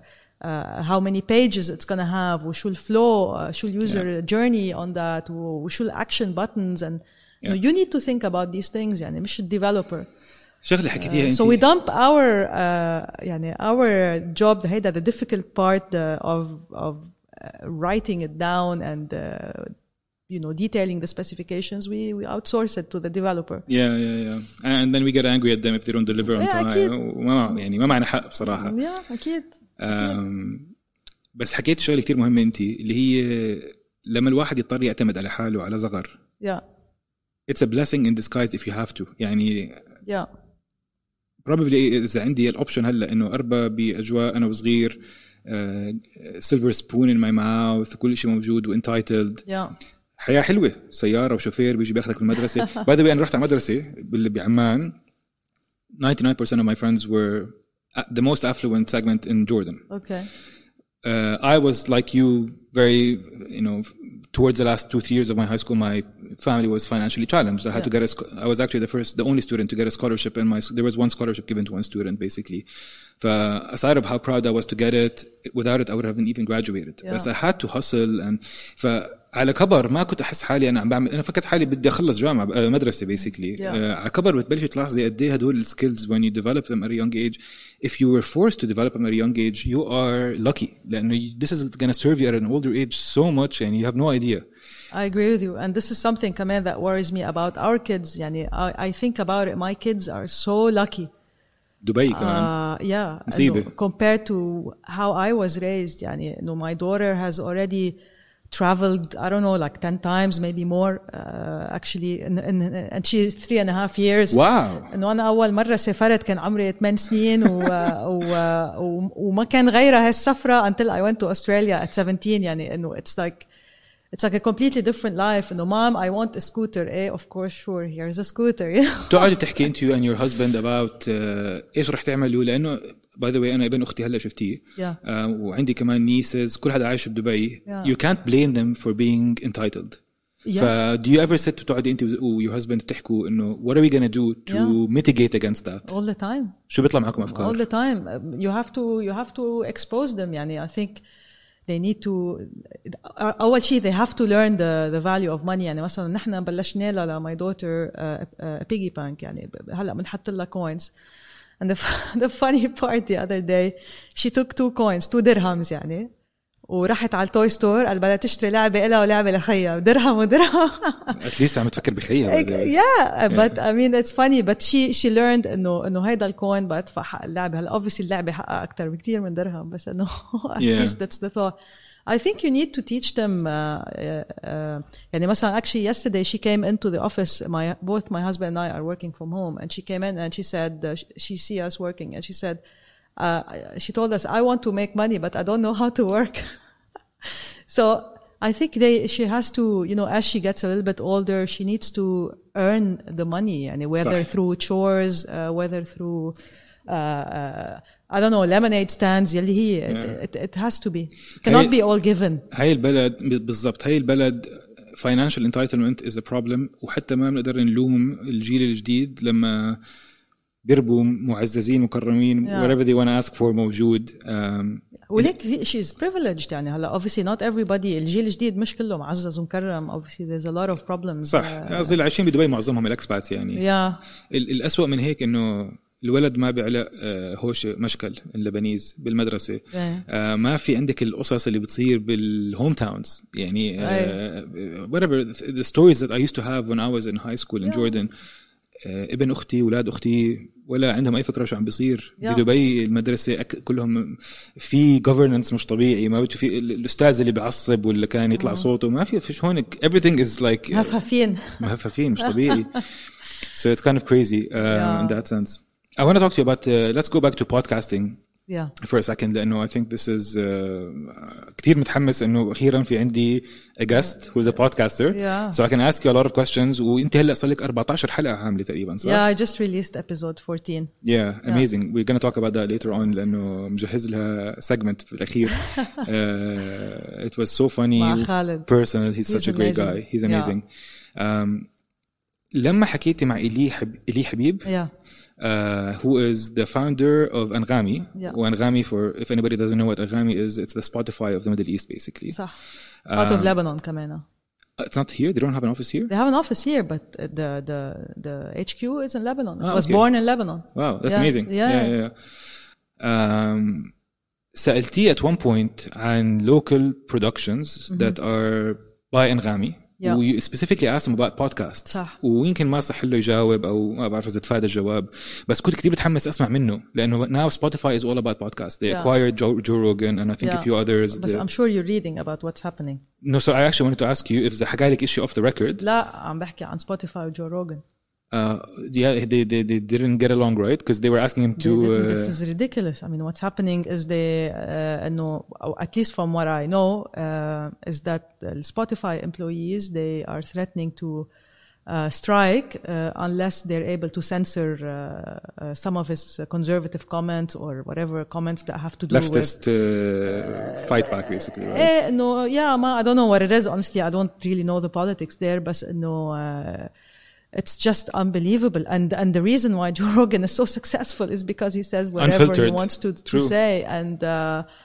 B: uh, how many pages it's gonna have وشو ال flow uh, شو ال user yeah. journey on that وشو ال action buttons and yeah. you know, you need to think about these things يعني مش ال developer.
A: شغله حكيتيها انت.
B: So we dump our uh, يعني our job هيدا the difficult part uh, of of uh, writing it down and uh, you know detailing the specifications. We we outsource it to the developer.
A: Yeah, yeah, yeah. And then we get angry at them if they don't deliver on
B: yeah,
A: time.
B: أكيد.
A: وما يعني ما معنا حق بصراحة.
B: Yeah, أكيد.
A: Um, بس حكيت شغله كتير مهمة انت اللي هي لما الواحد يضطر يعتمد على حاله على صغر.
B: Yeah.
A: It's a blessing in disguise if you have to. يعني.
B: Yeah.
A: probably إذا عندي الأوبشن هلا إنه أربى بأجواء أنا وصغير uh, silver spoon in my mouth كل شيء موجود و entitled
B: yeah.
A: حياة حلوة سيارة وشوفير بيجي بياخدك من المدرسة. by the way أنا رحت على مدرسة بعمان ninety-nine percent of my friends were at the most affluent segment in Jordan.
B: Okay.
A: Uh, I was like you very you know towards the last two three years of my high school my family was financially challenged. I had yeah. to get a I was actually the first the only student to get a scholarship in my there was one scholarship given to one student basically. For aside of how proud I was to get it, without it I would have even graduated.
B: Yeah.
A: But I had to hustle and for على كبر ما كنت احس حالي انا عم بعمل انا فكرت حالي بدي اخلص جامعه مدرسه بيسيكلي. yeah. uh, على كبر بتبلش تلاحظي قد ايه هدول السكيلز when you develop them at a young age. if you were forced to develop them at a young age you are lucky لانه this is going to serve you at an older age so much and you have no idea.
B: I agree with you, and this is something كمان that worries me about our kids. يعني I, I think about it, my kids are so lucky.
A: دبي كمان.
B: Uh, yeah. No, compared to how I was raised, يعني no, my daughter has already traveled, I don't know, like ten times, maybe more, uh, actually, in, in, and she's three and a half years.
A: Wow.
B: إنه أنا أول مرة سافرت كان عمري ثمان سنين و, و, و, وما كان غيرها هالسفرة until I went to Australia at seventeen. يعني إنه it's like it's like a completely different life. إنه mom, I want a scooter. Eh, of course, sure, here's a scooter.
A: تقعدوا تحكي أنت and your husband about uh, إيش رح تعملوا لأنه by the way أنا ابن أختي هلا شفتيه.
B: yeah.
A: uh, وعندي كمان nieces كل حدا عايش بدبي.
B: yeah.
A: you can't blame them for being entitled.
B: yeah.
A: ف do you ever sit تقعدي أنت و your husband تحكوا إنه what are we gonna do to
B: yeah.
A: mitigate against that?
B: all the time.
A: شو بيطلع معكم أفكار؟
B: all the time. you have to you have to expose them. يعني I think they need to أول شيء they have to learn the the value of money. يعني مثلا نحن بلشنا لها my daughter uh, uh, piggy bank. يعني هلا بنحط لها coins. And the, the funny part the other day, she took two coins, two dirhams يعني, ورحت على التوي ستور قال بدها تشتري لعبة إلها ولعبة لخيها درهم ودرهم.
A: At least عم تفكر بخيها.
B: Yeah, but I mean it's funny, but she she learned إنه إنه هيدا الكوين بدفع حق اللعبة. هلا obviously اللعبة حقها أكتر بكتير من درهم, بس إنه at
A: yeah.
B: least that's the thought. I think you need to teach them. Uh, uh, يعني مثلا actually yesterday she came into the office. My both my husband and I are working from home, and she came in and she said uh, she see us working, and she said uh, she told us I want to make money, but I don't know how to work. So I think they she has to, you know, as she gets a little bit older, she needs to earn the money, and whether
A: صح.
B: through chores, uh, whether through uh, uh, I don't know, lemonade stands يلي هي. yeah. it, it has to be. It cannot be all given.
A: هاي البلد بالضبط, هاي البلد financial entitlement is a problem, وحتى ما بنقدر نلوم الجيل الجديد لما بيربوا معززين مكرمين. yeah. whatever they want to ask for موجود. um,
B: وليك she's privileged. يعني هلا obviously not everybody, الجيل الجديد مش كله معزز ومكرم. obviously there's a lot of problems.
A: صح. قصدي اللي عايشين بدبي معظمهم الاكسباتس يعني.
B: yeah.
A: الأسوأ من هيك إنه الولد ما بيعلق هوش مشكل اللبنيز بالمدرسة.
B: yeah.
A: آه ما في عندك القصص اللي بتصير بالهوم تاونز يعني. آه whatever the stories that I used to have when I was in high school in yeah. Jordan. آه ابن أختي ولاد أختي ولا عندهم أي فكرة شو عم بيصير. yeah. بدبي المدرسة كلهم في governance مش طبيعي. ما في الأستاذ اللي بيعصب ولا كان يطلع صوته. ما في فيش هونك. everything is like
B: مهففين
A: مهففين مش طبيعي. so it's kind of crazy uh, yeah. in that sense. I want to talk to you about, uh, let's go back to podcasting
B: yeah.
A: for a second, لأنه I think this is uh, كتير متحمس إنه أخيرا في عندي a guest who's a podcaster.
B: yeah.
A: So I can ask you a lot of questions. وإنت هلا صار لك أربعة عشر حلقة عاملة تقريبا صح؟
B: Yeah, I just released episode fourteen.
A: Yeah, amazing. Yeah. We're going to talk about that later on لأنه مجهز لها segment في الأخير. uh, it was so funny.
B: مع خالد.
A: Personal. He's,
B: He's
A: such a great
B: amazing.
A: guy. He's amazing. Yeah. Um, لما حكيتي مع إلي حب... إلي حبيب.
B: Yeah.
A: Uh, who is the founder of Anghami.
B: Yeah.
A: Anghami, for if anybody doesn't know what Anghami is, it's the Spotify of the Middle East, basically.
B: صح. Out um, of Lebanon كمان.
A: It's not here. They don't have an office here.
B: They have an office here, but the the the H Q is in Lebanon. It
A: oh,
B: was
A: okay.
B: born in Lebanon.
A: Wow, that's
B: yeah.
A: amazing.
B: Yeah,
A: yeah, yeah. yeah. Um, سألتي at one point عن local productions mm-hmm. that are by Anghami.
B: Yeah.
A: و specifically asked him about podcasts.
B: صح.
A: ويمكن ما صح له يجاوب أو ما بعرف إذا تفادى الجواب. بس كنت كتير بتحمس أسمع منه لأنه now Spotify is all about podcasts. They yeah. acquired Joe, Joe Rogan and I think
B: yeah.
A: a few others.
B: But I'm sure you're reading about what's happening.
A: No, so I actually wanted to ask you if the حكى لك issue off the record.
B: لا عم بحكي عن Spotify و Joe Rogan.
A: Uh, yeah, they, they they didn't get along, right? Because they were asking him to. Uh,
B: this is ridiculous. I mean, what's happening is they, uh, know, at least from what I know, uh, is that the Spotify employees they are threatening to uh, strike uh, unless they're able to censor uh, uh, some of his conservative comments or whatever comments that have to do
A: leftist
B: with
A: uh, fight back, basically. Right?
B: Uh, no, yeah, ma, I don't know what it is. Honestly, I don't really know the politics there, but no. Uh, It's just unbelievable. And and the reason why Joe Rogan is so successful is because he says whatever
A: Unfiltered.
B: he wants to, to say. And uh,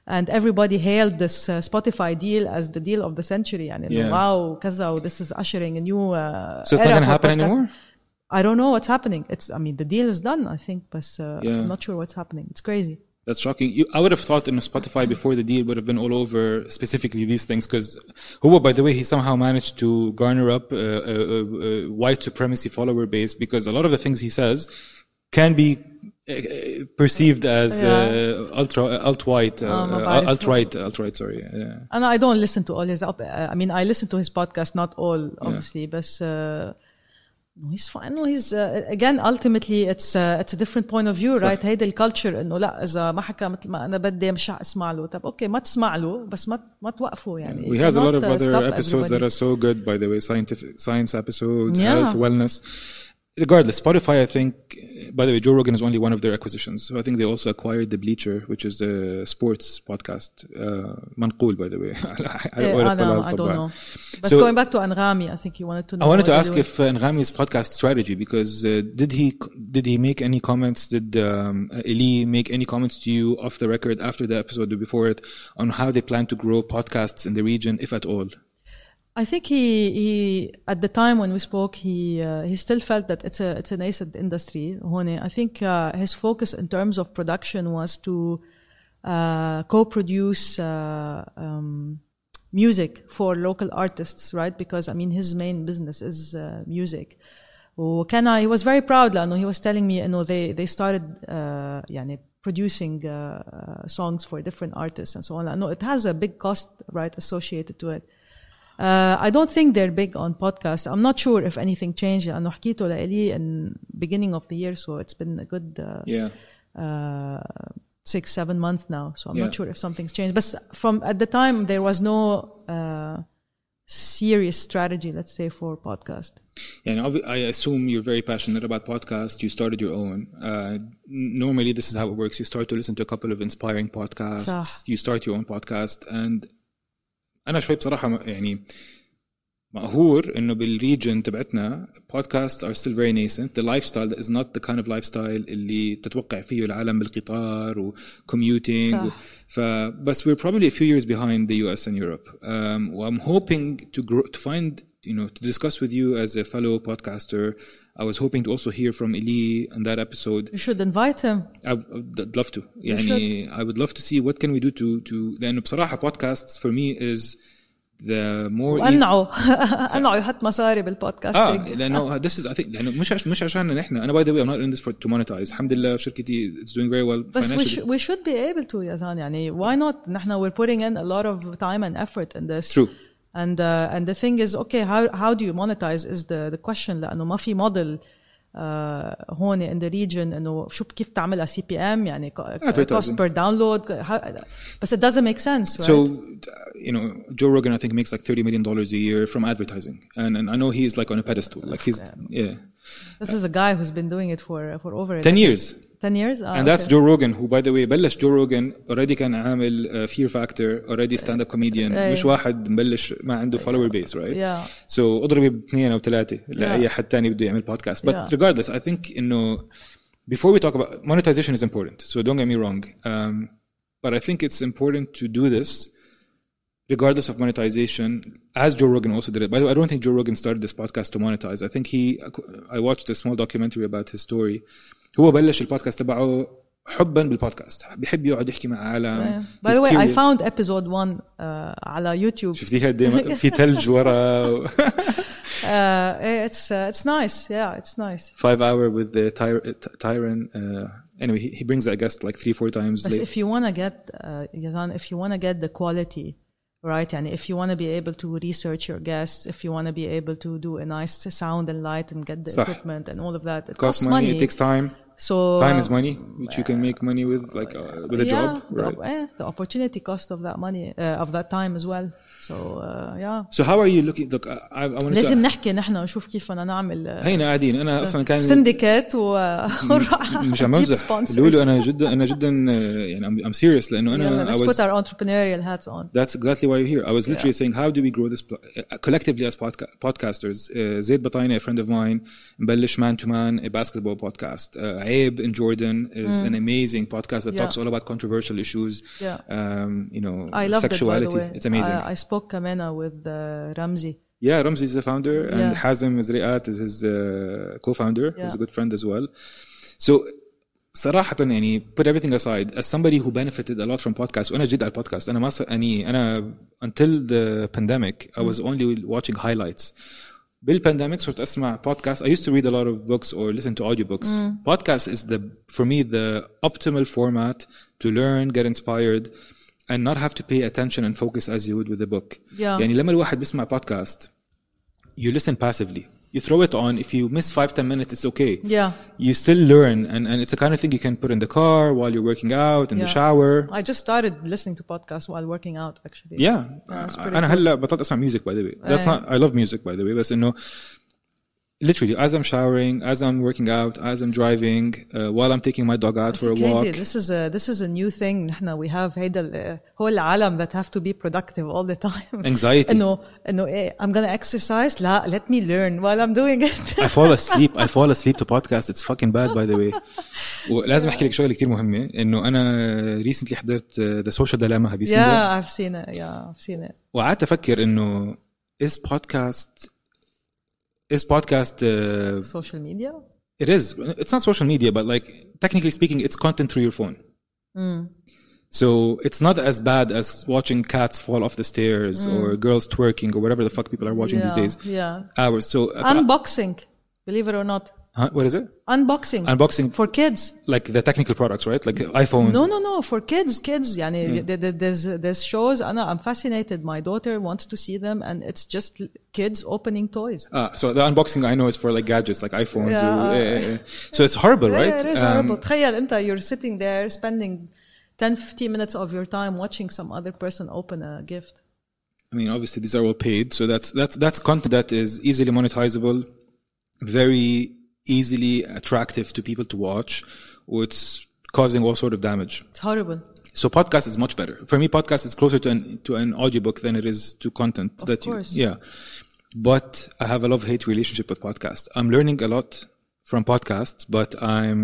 B: and everybody hailed this uh, Spotify deal as the deal of the century. And
A: Yeah.
B: wow, kaza, this is ushering a new. Uh,
A: So it's not
B: era
A: going to
B: for
A: happen
B: podcasts.
A: anymore?
B: I don't know what's happening. It's, I mean, the deal is done, I think, but uh,
A: Yeah.
B: I'm not sure what's happening. It's crazy.
A: That's shocking. You, I would have thought in Spotify before the deal would have been all over specifically these things because Huwa, by the way, he somehow managed to garner up a, a, a white supremacy follower base because a lot of the things he says can be uh, perceived as
B: Yeah.
A: uh, ultra alt-white, uh,
B: Um,
A: uh, alt-right, alt-right, sorry. Yeah.
B: And I don't listen to all his, up- uh, I mean, I listen to his podcast, not all, obviously, but, uh, no, he's fine. No, he's, uh, again, ultimately, it's, uh, it's a different point of view,
A: صح.
B: right? هيدا الكالتشر انه لا اذا ما حكى مثل ما انا بدي مش اسمع له. طب اوكي ما تسمع له بس ما ما توقفوا يعني.
A: We has a lot of
B: cannot, uh,
A: other
B: stop
A: episodes that
B: everybody.
A: are so good, by the way, scientific, science episodes,
B: Yeah.
A: health, wellness. Regardless, Spotify, I think, by the way, Joe Rogan is only one of their acquisitions. So I think they also acquired The Bleacher, which is a sports podcast. Uh, منقول, by the way.
B: Eh, I don't, I don't know. But
A: So-
B: going back to Anghami, I think you wanted to know.
A: I wanted to
B: what
A: ask
B: they do.
A: if uh, Anghami's podcast strategy, because uh, did he did he make any comments? Did um, Eli make any comments to you off the record after the episode or before it on how they plan to grow podcasts in the region, if at all?
B: I think he, he, at the time when we spoke, he, uh, he still felt that it's a, it's a nascent industry. هون. I think, uh, his focus in terms of production was to, uh, co-produce, uh, um, music for local artists, right? Because, I mean, his main business is, uh, music. وكان, he was very proud لأنه he was telling me, you know, they, they started, uh, يعني, producing, uh, uh, songs for different artists and so on. No, it has a big cost, right, associated to it. Uh, I don't think they're big on podcasts. I'm not sure if anything changed. لأنه حكيته لإلي in beginning of the year, so it's been a good uh,
A: Yeah.
B: uh, six, seven months now. So I'm
A: Yeah.
B: not sure if something's changed. But from at the time, there was no uh, serious strategy, let's say, for podcast.
A: Yeah, and I assume you're very passionate about podcasts. You started your own. Uh, normally, this is how it works. You start to listen to a couple of inspiring podcasts.
B: صح.
A: You start your own podcast. And أنا شوي بصراحة يعني مقهور إنه بالريجن تبعتنا podcasts are still very nascent. The lifestyle is not the kind of lifestyle اللي تتوقع فيه العالم بالقطار و commuting. و ف بس we're probably a few years behind the U S and Europe. Um, I'm hoping to grow, to find, you know, to discuss with you as a fellow podcaster. I was hoping to also hear from Eli on that episode.
B: You should invite him.
A: I would love to. يعني I would love to see what can we do to to. لأنه بصراحة podcasts for me is the more
B: وقنعوا قنعوا يحط مصاري بالبودكاست.
A: اه لأنه this is I think لأنه مش عش مش عشان نحن أنا by the way I'm not in this for to monetize. الحمد لله شركتي it's doing very well
B: بس we, sh-
A: financially.
B: we should be able to يزان يعني why not نحن we're putting in a lot of time and effort in this.
A: True.
B: And uh, and the thing is, okay, how how do you monetize is the the question. لأنه ما في model uh, هون in the region إنه شو كيف تعملها C P M يعني cost per download. How, but it doesn't make sense, right?
A: So, you know, Joe Rogan I think makes like thirty million dollars a year from advertising, and and I know he's like on a pedestal, like he's yeah.
B: This is a guy who's been doing it for for over
A: ten years.
B: ten years? Ah,
A: and that's
B: okay.
A: Joe Rogan, who by the way بلش Joe Rogan already كان عامل uh, Fear Factor, already stand up comedian.
B: uh,
A: مش واحد مبلش ما عنده follower base, right?
B: Yeah.
A: So اضربي باثنين أو ثلاثة لأي حد تاني بده يعمل podcast. But
B: Yeah.
A: regardless, I think إنه before we talk about monetization is important. So don't get me wrong. Um, but I think it's important to do this regardless of monetization, as Joe Rogan also did it. By the way, I don't think Joe Rogan started this podcast to monetize. I think he, I watched a small documentary about his story. هو بلش البودكاست تبعه حبا بالبودكاست. بيحب يقعد يحكي مع عالم.
B: By the way, curious. I found episode one uh, على يوتيوب.
A: شفتيها دايما في ثلج ورا.
B: uh, it's uh, it's nice. Yeah, it's nice.
A: Five hour with the Ty- Tyron. Uh, anyway, he, he brings that guest like three, four times.
B: But if you want to get, uh, Yazan, if you want to get the quality, right? And if you want to be able to research your guests, if you want to be able to do a nice sound and light and get the
A: صح.
B: equipment and all of that, it,
A: it costs, costs money, money. It takes time.
B: So
A: time is money, which you can make money with, like uh, with a
B: yeah,
A: job.
B: The,
A: right?
B: yeah, the opportunity cost of that money, uh, of that time as well. So uh, yeah.
A: So how are you looking? Look, I, I want to.
B: لازم نحكي نحن ونشوف كيف بدنا نعمل.
A: هينا قاعدين أنا أصلاً كان.
B: سندكات ونروح.
A: مش عم أمزح. لولو أنا جدا أنا جدا يعني I'm, I'm serious لأنه أنا.
B: Let's
A: I was,
B: put our entrepreneurial hats on.
A: That's exactly why you're here. I was literally yeah. saying, how do we grow this uh, collectively as podca- podcasters? Uh, Zaid Batayna, a friend of mine, مبلش man to man a basketball podcast. Uh, Abe in Jordan is
B: Mm.
A: an amazing podcast that
B: Yeah.
A: talks all about controversial issues.
B: Yeah.
A: Um, you know,
B: I loved
A: sexuality.
B: it, by the way.
A: It's amazing.
B: I, I spoke Kamena with uh, Ramzi.
A: Yeah, Ramzi is the founder, and
B: Yeah.
A: Hazem Zriat is his uh, co-founder,
B: Yeah.
A: who's a good friend as well. So, صراحة يعني put everything aside, as somebody who benefited a lot from podcasts, وأنا جديد على البودكاست، أنا ما ص- يعني أنا until the pandemic I was only watching highlights. بالpandemic صرت أسمع podcasts. I used to read a lot of books or listen to audiobooks. Podcast is the for me the optimal format to learn, get inspired, and not have to pay attention and focus as you would with a book.
B: Yeah.
A: يعني لما الواحد بيسمع podcast, you listen passively. You throw it on. If you miss five, ten minutes, it's okay.
B: Yeah.
A: You still learn, and, and it's a kind of thing you can put in the car while you're working out, in
B: Yeah.
A: the shower.
B: I just started listening to podcasts while working out, actually.
A: Yeah.
B: Yeah, it's pretty
A: أنا
B: cool.
A: هلا بطلت أسمع music, by the way. That's
B: Yeah.
A: not. I love music, by the way. بس إنه literally as I'm showering, as I'm working out, as I'm driving, uh, while I'm taking my dog out for a walk.
B: Katie, this is a this is a new thing. نحن we have هيدا ال- هو العالم that have to be productive all the time.
A: Anxiety.
B: إنه إنه إيه I'm gonna exercise. لا, let me learn while I'm doing it.
A: I fall asleep. I fall asleep to podcasts. It's fucking bad, by the way. ولازم أحكي لك شغلة كتير مهمة. إنه أنا recently حضرت uh, The Social Dilemma. Have you seen that?
B: Yeah, I've seen it. Yeah, I've seen it.
A: وقعدت أفكر إنه is podcast is podcast uh,
B: Social media.
A: it is it's not social media, but like technically speaking it's content through your phone. So it's not as bad as watching cats fall off the stairs or girls twerking or whatever the fuck people are watching
B: Yeah,
A: these days.
B: yeah.
A: Hours. So if I-
B: Unboxing, believe it or not.
A: huh? What is it?
B: Unboxing.
A: Unboxing
B: For kids.
A: like the technical products, right? Like iPhones.
B: No, no, no. For kids, kids. يعني th- th- there's there's shows. أنا I'm fascinated. My daughter wants to see them, and it's just kids opening toys.
A: Ah, so the unboxing I know is for like gadgets like iPhones.
B: Yeah.
A: Or, uh, uh, so it's horrible, right?
B: Yeah, it is
A: Um,
B: horrible. تخيل أنت you're sitting there spending ten fifteen minutes of your time watching some other person open a gift.
A: I mean, obviously these are all paid, so that's that's that's content that is easily monetizable, very easily attractive to people to watch, or it's causing all sort of damage.
B: It's horrible.
A: So podcast is much better. For me, podcast is closer to an to an audiobook than it is to content.
B: Of
A: that
B: course.
A: You, yeah. But I have a love-hate relationship with podcasts. I'm learning a lot from podcasts, but I'm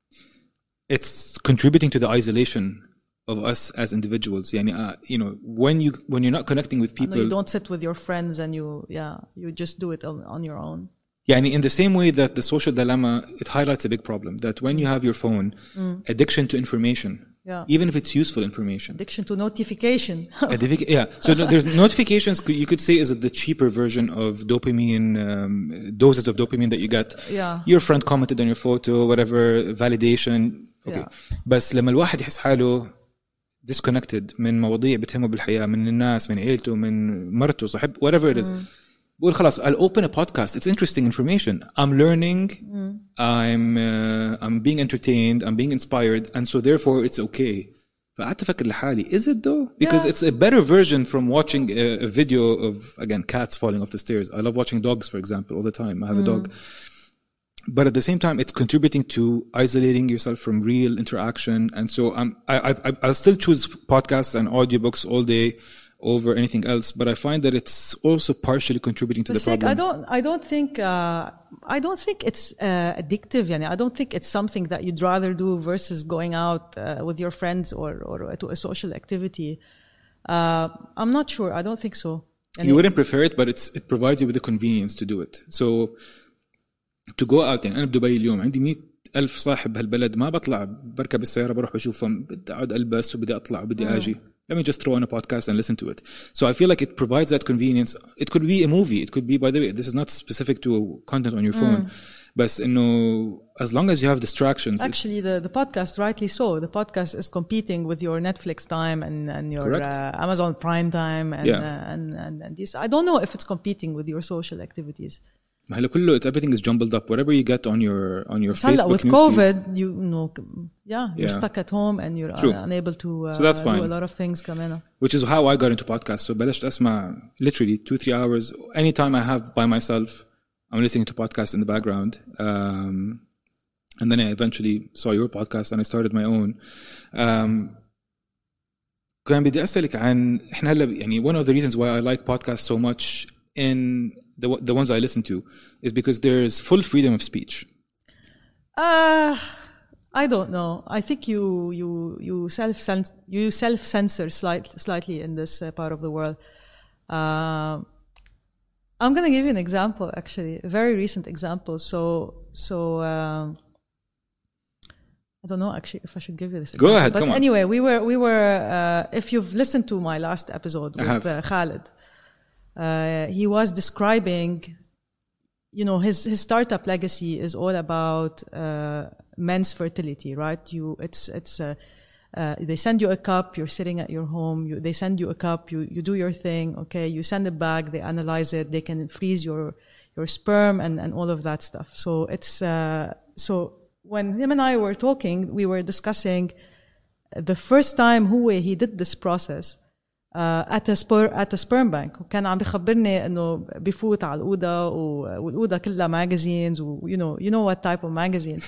A: it's contributing to the isolation of us as individuals. Yani, uh, you know, when you when you're not connecting with
B: No,
A: people,
B: you don't sit with your friends and you yeah you just do it on, on your own.
A: yani, in the same way that the social dilemma, it highlights a big problem that when you have your phone, addiction to information,
B: Yeah.
A: even if it's useful information.
B: Addiction to notification.
A: Addic- yeah. So no- there's notifications. You could say is the cheaper version of dopamine, um, doses of dopamine that you get.
B: Yeah.
A: Your friend commented on your photo, whatever, validation. Okay.
B: Yeah.
A: بس لما الواحد يحس حاله disconnected من مواضيع بتهمه بالحياة، من الناس، من عيلته، من مرته، صاحب، whatever it is. بقول خلاص I'll open a podcast. It's interesting information. I'm learning. I'm uh, I'm being entertained. I'm being inspired, and so therefore it's okay. فقعدت أفكر لحالي, is it though? Because
B: Yeah.
A: it's a better version from watching a, a video of again cats falling off the stairs. I love watching dogs, for example, all the time. I have a dog. But at the same time, it's contributing to isolating yourself from real interaction. And so I'm, I, I, I'll still choose podcasts and audiobooks all day over anything else. But I find that it's also partially contributing to the
B: It's like,
A: problem.
B: I don't, I don't think, uh, I don't think it's uh, addictive. Yani. I don't think it's something that you'd rather do versus going out uh, with your friends or, or to a social activity. Uh, I'm not sure. I don't think so. Yani,
A: You wouldn't prefer it, but it's, it provides you with the convenience to do it. So to go out, يعني أنا بدبي اليوم عندي مئة ألف صاحب بهالبلد، ما بطلع بركب السيارة بروح بشوفهم، بدي أقعد ألبس وبدي أطلع وبدي أجي. Let me just throw on a podcast and listen to it. So I feel like it provides that convenience. It could be a movie. It could be, by the way, this is not specific to content on your phone. But you know, as long as you have distractions.
B: Actually, the, the podcast, rightly so, the podcast is competing with your Netflix time and, and your uh, Amazon Prime time and,
A: Yeah.
B: uh, and, and, and these. I don't know if it's competing with your social activities.
A: هلا كله, it's, everything is jumbled up. Whatever you get on your on your
B: So
A: Facebook
B: with
A: newsfeed.
B: COVID, you know, yeah, you're
A: Yeah.
B: stuck at home and you're
A: True.
B: uh, unable to uh,
A: So that's fine.
B: do a lot of things. كمان.
A: Which is how I got into podcasts. So بلشت أسمع literally two, three hours. Anytime I have by myself, I'm listening to podcasts in the background. Um, and then I eventually saw your podcast and I started my own. Um, كان بدي أسألك عن إحنا هلا يعني one of the reasons why I like podcasts so much in the the ones I listen to is because there's full freedom of speech.
B: Uh, I don't know. I think you you you self you self censor slight, slightly in this uh, part of the world. Uh, I'm going to give you an example, actually, a very recent example. So so um, I don't know actually if I should give you this example.
A: Go ahead.
B: But
A: come
B: anyway,
A: on.
B: we were we were. Uh, if you've listened to my last episode with uh, Khalid, uh, he was describing. You know, his, his startup legacy is all about, uh, men's fertility, right? You, it's, it's, uh, uh, they send you a cup, you're sitting at your home, you, they send you a cup, you, you do your thing, okay? You send it back, they analyze it, they can freeze your, your sperm and, and all of that stuff. So it's, uh, so when him and I were talking, we were discussing the first time Huwe, he did this process. Uh, at a sperm at a sperm bank وكان عم بخبرني انه بفوت على الأوضة والأوضة كلها magazines و you know you know what type of magazines.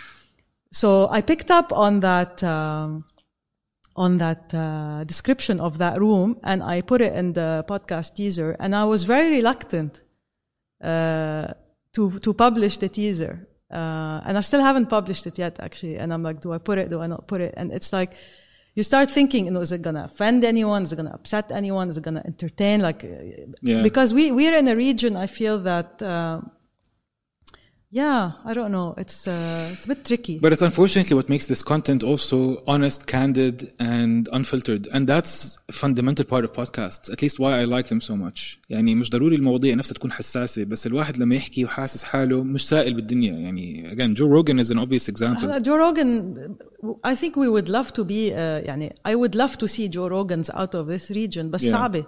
B: So I picked up on that um, on that uh, description of that room and I put it in the podcast teaser and I was very reluctant uh, to to publish the teaser uh, and I still haven't published it yet actually and I'm like do I put it do I not put it and it's like you start thinking, you know, is it going to offend anyone? Is it going to upset anyone? Is it going to entertain? Like, yeah. Because we, we're in a region, I feel that, uh, yeah, I don't know. It's, uh, it's a bit tricky.
A: But it's unfortunately what makes this content also honest, candid, and unfiltered. And that's a fundamental part of podcasts. At least why I like them so much. يعني مش ضروري المواضيع نفسها تكون حساسة بس الواحد لما يحكي وحاسس حاله مش سائل بالدنيا. يعني again, Joe Rogan is an obvious example.
B: Joe Rogan, I think we would love to be, uh, يعني, I would love to see Joe Rogans out of this region بس yeah. صعبة.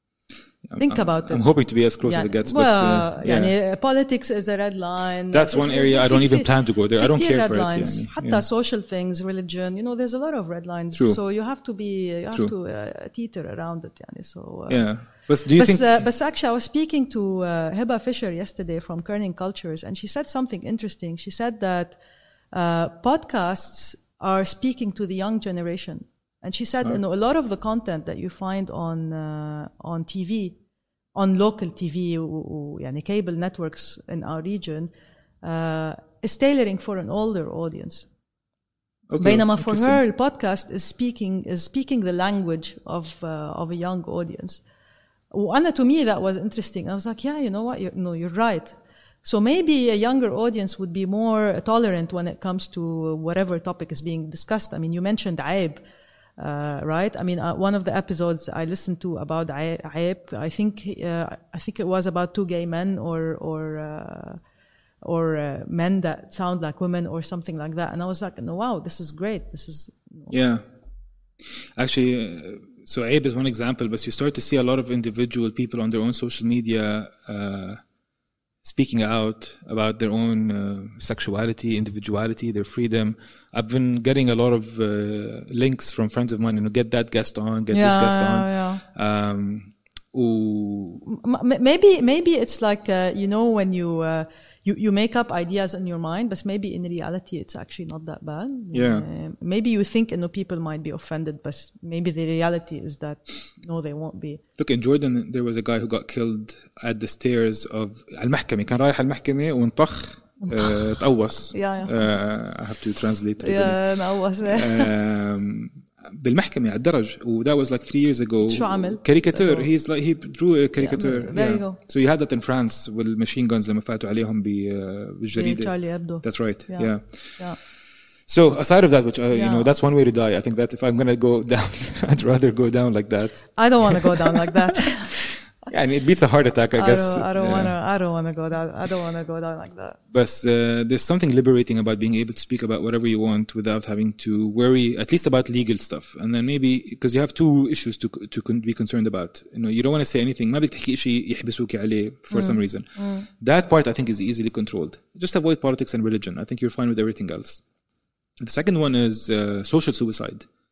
B: Think
A: I'm,
B: about it.
A: I'm hoping to be as close
B: yeah.
A: as it gets.
B: Well,
A: but, uh, yeah.
B: يعني, politics is a red line.
A: That's one area I don't even plan to go there. I don't care for
B: lines.
A: it.
B: حتى yeah. social things, religion, you know, there's a lot of red lines.
A: True.
B: So you have to be, you have
A: True.
B: to uh, teeter around it. يعني. So, uh,
A: yeah. But do you
B: but,
A: think?
B: Uh, but actually, I was speaking to uh, Hiba Fisher yesterday from Kerning Cultures, and she said something interesting. She said that uh, podcasts are speaking to the young generation, and she said, oh. you know, a lot of the content that you find on uh, on T V. On local T V و يعني cable networks in our region uh, is tailoring for an older audience.
A: Okay,
B: بينما for her the podcast is speaking is speaking the language of uh, of a young audience. وأنا to me that was interesting. I was like, yeah, you know what, you know, you're right. So maybe a younger audience would be more tolerant when it comes to whatever topic is being discussed. I mean, you mentioned عيب. Uh, right? I mean, uh, one of the episodes I listened to about عيب, I think, uh, I think it was about two gay men or, or, uh, or, uh, men that sound like women or something like that. And I was like, no, wow, this is great. This is, you know.
A: Yeah. Actually, uh, so عيب is one example, but you start to see a lot of individual people on their own social media, uh, speaking out about their own uh, sexuality, individuality, their freedom. I've been getting a lot of uh, links from friends of mine, you know, get that guest on, get
B: yeah,
A: this guest on.
B: Yeah.
A: Um, ooh.
B: Maybe, maybe it's like, uh, you know, when you, uh, you, you make up ideas in your mind, but maybe in reality it's actually not that bad.
A: Yeah.
B: Uh, maybe you think, you know, people might be offended, but maybe the reality is that, no, they won't be.
A: Look, in Jordan, there was a guy who got killed at the stairs of المحكمة. كان رايح المحكمة وانطخ تقوص.
B: Yeah, yeah.
A: Uh, I have to translate.
B: Yeah, نقوص.
A: um, بالمحكمة على الدرج. و that was like three years ago.
B: شو عمل؟
A: Caricature. He's like, he drew a caricature.
B: Yeah, there
A: yeah.
B: you go.
A: So you had that in France with machine guns لما فاتوا عليهم بالجريدة.
B: Charlie Hebdo.
A: That's right.
B: Yeah.
A: Yeah.
B: yeah.
A: So aside of that, which, uh,
B: yeah.
A: you know, that's one way to die. I think that if I'm going to go down, I'd rather go down like that.
B: I don't want to go down like that.
A: Yeah, I mean, it beats a heart attack, I, I guess.
B: Don't, I don't
A: uh,
B: want to, I don't want to go down, I don't want to go down like that.
A: But uh, there's something liberating about being able to speak about whatever you want without having to worry, at least about legal stuff. And then maybe, because you have two issues to to be concerned about. You know, you don't want to say anything. ما بدك تحكي شيء يحبسوك عليه for mm. some reason. Mm. That part, I think, is easily controlled. Just avoid politics and religion. I think you're fine with everything else. The second one is uh, social suicide.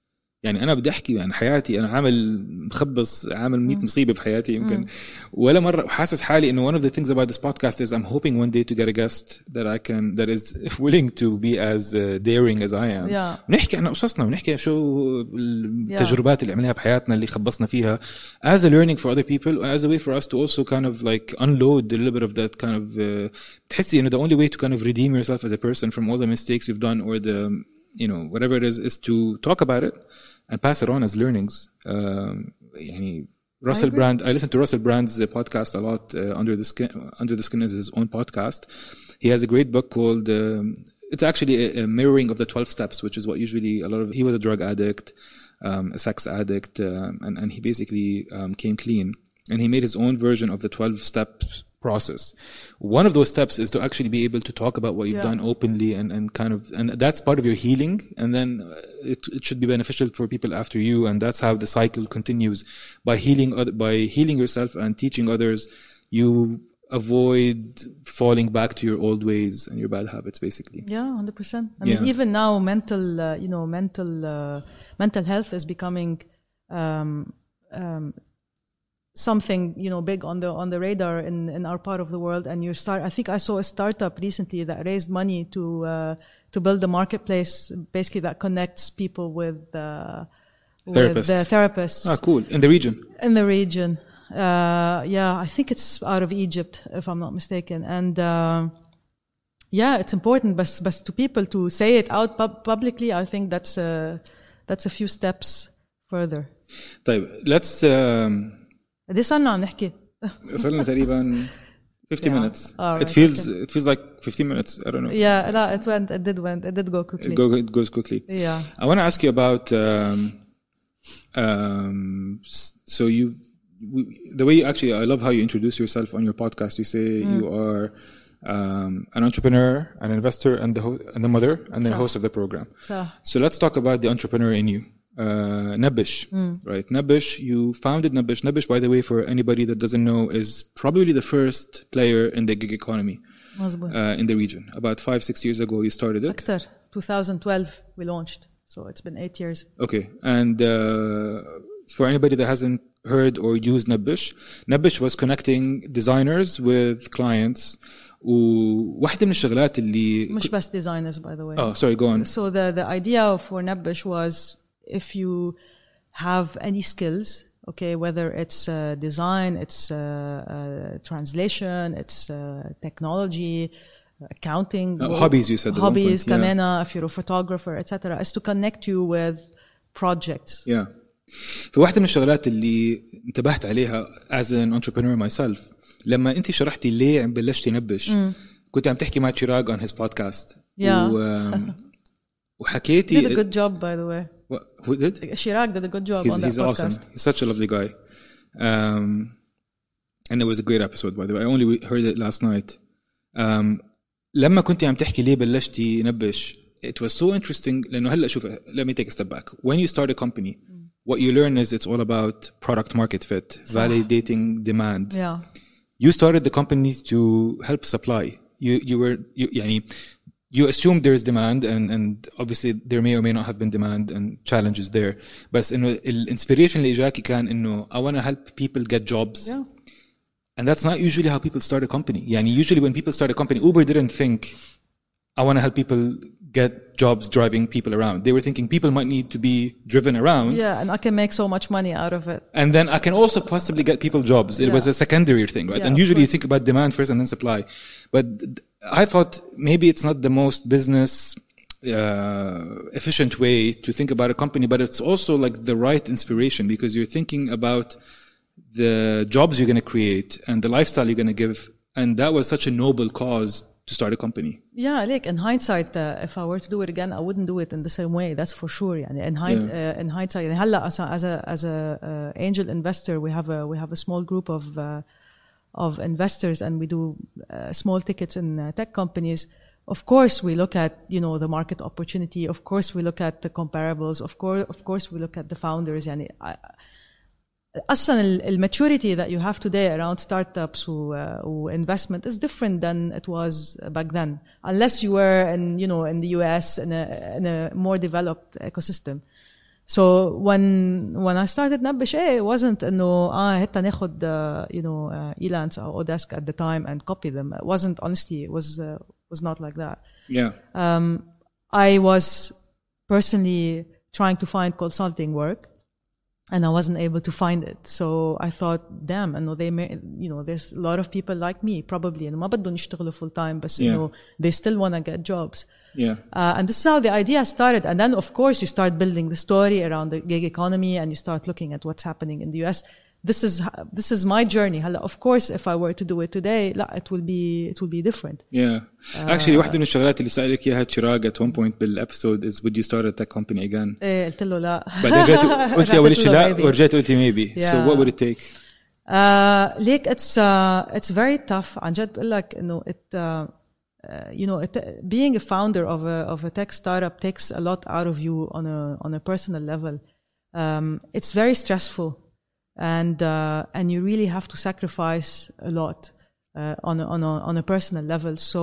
C: يعني أنا بدي أحكي عن حياتي أنا عامل مخبص عامل مية مصيبة بحياتي يمكن ولا مرة حاسس حالي إنه one of the things about this podcast is I'm hoping one day to get a guest that I can that is willing to be as uh, daring as I am.
B: Yeah.
C: ونحكي عن قصصنا ونحكي شو التجربات اللي عملناها بحياتنا اللي خبصنا فيها as a learning for other people as a way for us to also kind of like unload a little bit of that kind of uh, تحسي إنه the only way to kind of redeem yourself as a person from all the mistakes you've done or the you know whatever it is is to talk about it and pass it on as learnings. Um, يعني Russell Brand, I listen to Russell Brand's podcast a lot. Uh, Under the Skin, Under the Skin is his own podcast. He has a great book called. Um, it's actually a, a mirroring of the twelve steps, which is what usually a lot of. He was a drug addict, um, a sex addict, um, and and he basically um, came clean, and he made his own version of the twelve steps process. One of those steps is to actually be able to talk about what you've yeah. done openly and, and kind of, and that's part of your healing. And then it, it should be beneficial for people after you. And that's how the cycle continues. By healing, by healing yourself and teaching others, you avoid falling back to your old ways and your bad habits, basically.
B: Yeah, one hundred percent. I
C: yeah.
B: mean, even now, mental, uh, you know, mental, uh, mental health is becoming, um, um, something, you know, big on the on the radar in in our part of the world. And you start I think I saw a startup recently that raised money to uh to build a marketplace basically that connects people with uh with the therapists.
C: Ah, cool. In the region.
B: In the region. Uh yeah, I think it's out of Egypt if I'm not mistaken. And uh yeah, it's important but but to people to say it out pub- publicly, I think that's a that's a few steps further.
C: طيب, let's um
B: قد ايه صرنا عم نحكي؟
C: صرنا تقريبا fifty
B: yeah.
C: minutes.
B: Right,
C: it feels
B: okay.
C: it feels like fifteen minutes. I don't know.
B: Yeah, no, it went. It did went. It did go quickly.
C: It, go, it goes quickly.
B: Yeah.
C: I want to ask you about. Um, um, so you, we, the way you actually, I love how you introduce yourself on your podcast. You say mm. you are um, an entrepreneur, an investor, and the ho- and the mother, and the so. host of the program. So. so let's talk about the entrepreneur in you. Uh, Nabish, mm. right? Nabish, you founded Nabish. Nabish, by the way, for anybody that doesn't know, is probably the first player in the gig economy uh, in the region. About five, six years ago, you started it.
B: Actor, twenty twelve, we launched. So it's been eight years.
C: Okay. And uh, for anybody that hasn't heard or used Nabish, Nabish was connecting designers with clients. وواحدة من الشغلات اللي
B: مش بس designers, by the way.
C: Oh, sorry, go on.
B: So the, the idea for Nabish was if you have any skills, okay, whether it's uh, design, it's uh, uh, translation, it's uh, technology, accounting,
C: uh, hobbies, you said.
B: Hobbies, kamena, yeah. if you're a photographer, et cetera, is to connect you with projects.
C: Yeah. فواحدة من الشغلات اللي انتبهت عليها as an entrepreneur myself لما أنت شرحتي ليه عم بلشتي نبش mm. كنت عم تحكي مع تشيراغ on his podcast.
B: Yeah.
C: و, وحكيتي.
B: He did a good job, by the way.
C: What, who did?
B: Chirag did a good job
C: he's,
B: on that
C: he's
B: podcast.
C: Awesome. He's such a lovely guy. Um, and it was a great episode, by the way. I only heard it last night. Um, لما كنتي عم تحكي ليه بلشتي نبش, it was so interesting. لأنه هلا شوف, let me take a step back. When you start a company, mm. what you learn is it's all about product market fit, so, validating demand.
B: Yeah.
C: You started the company to help supply. You you were you, يعني, you assume there's demand and, and obviously there may or may not have been demand and challenges there. But إنه الانسبيريشن اللي إجاكي كان إنه I want to help people get jobs.
B: Yeah.
C: And that's not usually how people start a company. يعني usually when people start a company, Uber didn't think I want to help people get jobs driving people around. They were thinking people might need to be driven around.
B: Yeah, and I can make so much money out of it.
C: And then I can also possibly get people jobs. It yeah. was a secondary thing, right? Yeah, and usually you think about demand first and then supply. But I thought maybe it's not the most business uh, efficient way to think about a company, but it's also like the right inspiration because you're thinking about the jobs you're going to create and the lifestyle you're going to give. And that was such a noble cause to start a company.
B: Yeah, like in hindsight, uh, if I were to do it again, I wouldn't do it in the same way. That's for sure. يعني in, hind, yeah. uh, in hindsight, يعني هلا as a as a, as a uh, angel investor, we have a we have a small group of uh, of investors, and we do uh, small tickets in uh, tech companies. Of course, we look at you know the market opportunity. Of course, we look at the comparables. Of course, of course, we look at the founders. يعني I, أصلاً the maturity that you have today around startups or investment is different than it was back then. Unless you were in, you know, in the U S in a, in a more developed ecosystem. So when when I started نبش, eh, it wasn't إنه آه هتا ناخد uh, you know uh, Elance or Odesk at the time and copy them. It wasn't, honestly, it was uh, was not like that.
C: Yeah.
B: Um, I was personally trying to find consulting work, and I wasn't able to find it. So I thought, damn, I know they may, you know, there's a lot of people like me probably, and ما بدهم يشتغلوا full time, but you know, they still want to get jobs.
C: Yeah.
B: Uh, and this is how the idea started. And then, of course, you start building the story around the gig economy, and you start looking at what's happening in the U S. This is this is my journey. Of course, if I were to do it today, it will be it will be different.
C: Yeah. Uh, Actually, واحدة من الشغلات اللي سألك إياها تشراغ at one point بالepisode is, would you start a tech company again?
B: إيه قلت له لا.
C: بعدين رجعت قلت أول شيء لا ورجعت قلت maybe. Yeah. So what would it take?
B: Uh, ليك it's uh, it's very tough. عن جد بقول لك إنه it uh, uh, you know it, being a founder of a of a tech startup takes a lot out of you on a on a personal level. Um, it's very stressful. And, uh, and you really have to sacrifice a lot, uh, on a, on a, on a personal level. So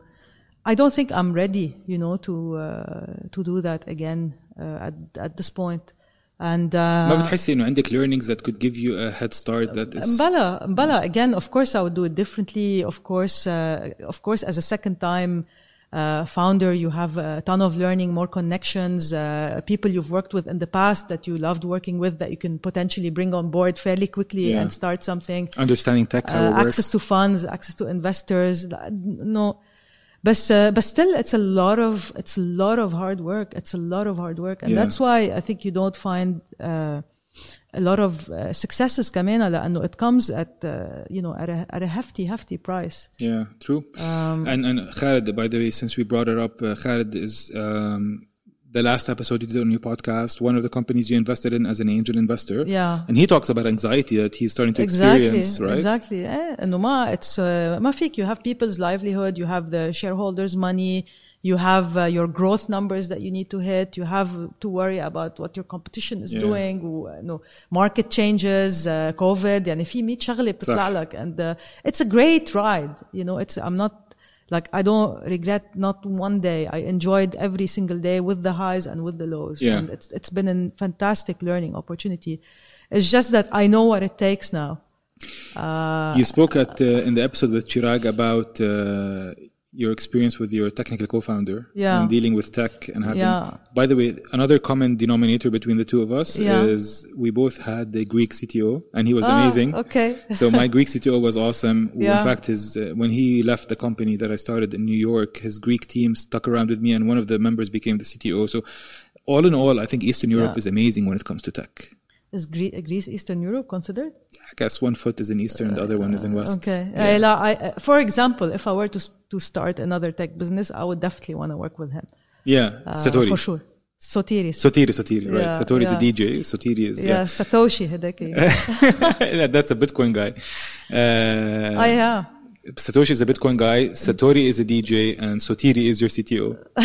B: I don't think I'm ready, you know, to, uh, to do that again, uh, at, at this point. And, uh,
C: ما بتحسي إنه عندك learnings that could give you a head start that is...
B: Mbala, mbala. Again, of course I would do it differently. Of course, uh, of course, as a second time, Uh, founder, you have a ton of learning, more connections, uh, people you've worked with in the past that you loved working with that you can potentially bring on board fairly quickly yeah. and start something.
C: Understanding tech, how
B: uh,
C: it works.
B: Access to funds, access to investors. No, but, uh, but still it's a lot of, it's a lot of hard work. It's a lot of hard work. And yeah. that's why I think you don't find, uh, a lot of uh, successes كمان لأنه it comes at uh, you know at a, at a hefty hefty price.
C: Yeah, true. Um, and and Khaled, by the way, since we brought it up, uh, Khaled is um, the last episode you did on your podcast. One of the companies you invested in as an angel investor.
B: Yeah,
C: and he talks about anxiety that he's starting to
B: exactly,
C: experience. Right?
B: Exactly. Eh, إنه ما it's uh, ما فيك. You have people's livelihood. You have the shareholders' money. You have uh, your growth numbers that you need to hit. You have to worry about what your competition is yeah. doing. و, no, market changes, uh, COVID. يعني في مية شغلة بتطلع لك. And uh, it's a great ride. You know, it's I'm not like I don't regret not one day. I enjoyed every single day with the highs and with the lows.
C: Yeah.
B: And it's it's been a fantastic learning opportunity. It's just that I know what it takes now. Uh,
C: you spoke at uh, in the episode with Chirag about. Uh, your experience with your technical co-founder
B: yeah.
C: and dealing with tech and having,
B: yeah.
C: by the way, another common denominator between the two of us
B: yeah.
C: is we both had the Greek C T O and he was
B: ah,
C: amazing.
B: Okay.
C: So my Greek C T O was awesome.
B: Yeah.
C: In fact, his, uh, when he left the company that I started in New York, his Greek team stuck around with me and one of the members became the C T O. So all in all, I think Eastern Europe yeah. is amazing when it comes to tech.
B: Is Greece Eastern Europe considered?
C: I guess one foot is in Eastern and the other one is in West.
B: Okay.
C: Yeah.
B: I, I, for example, if I were to to start another tech business, I would definitely want to work with him.
C: Yeah,
B: uh,
C: Satori.
B: For sure. Sotiri.
C: Sotiri, Sotiri, right.
B: Yeah,
C: Satori
B: yeah.
C: is the D J. Sotiri is...
B: Yeah, yeah. Satoshi هداك.
C: That's a Bitcoin guy. Uh,
B: oh, yeah.
C: Satoshi is a Bitcoin guy. Satori is a D J and Sotiri is your C T O.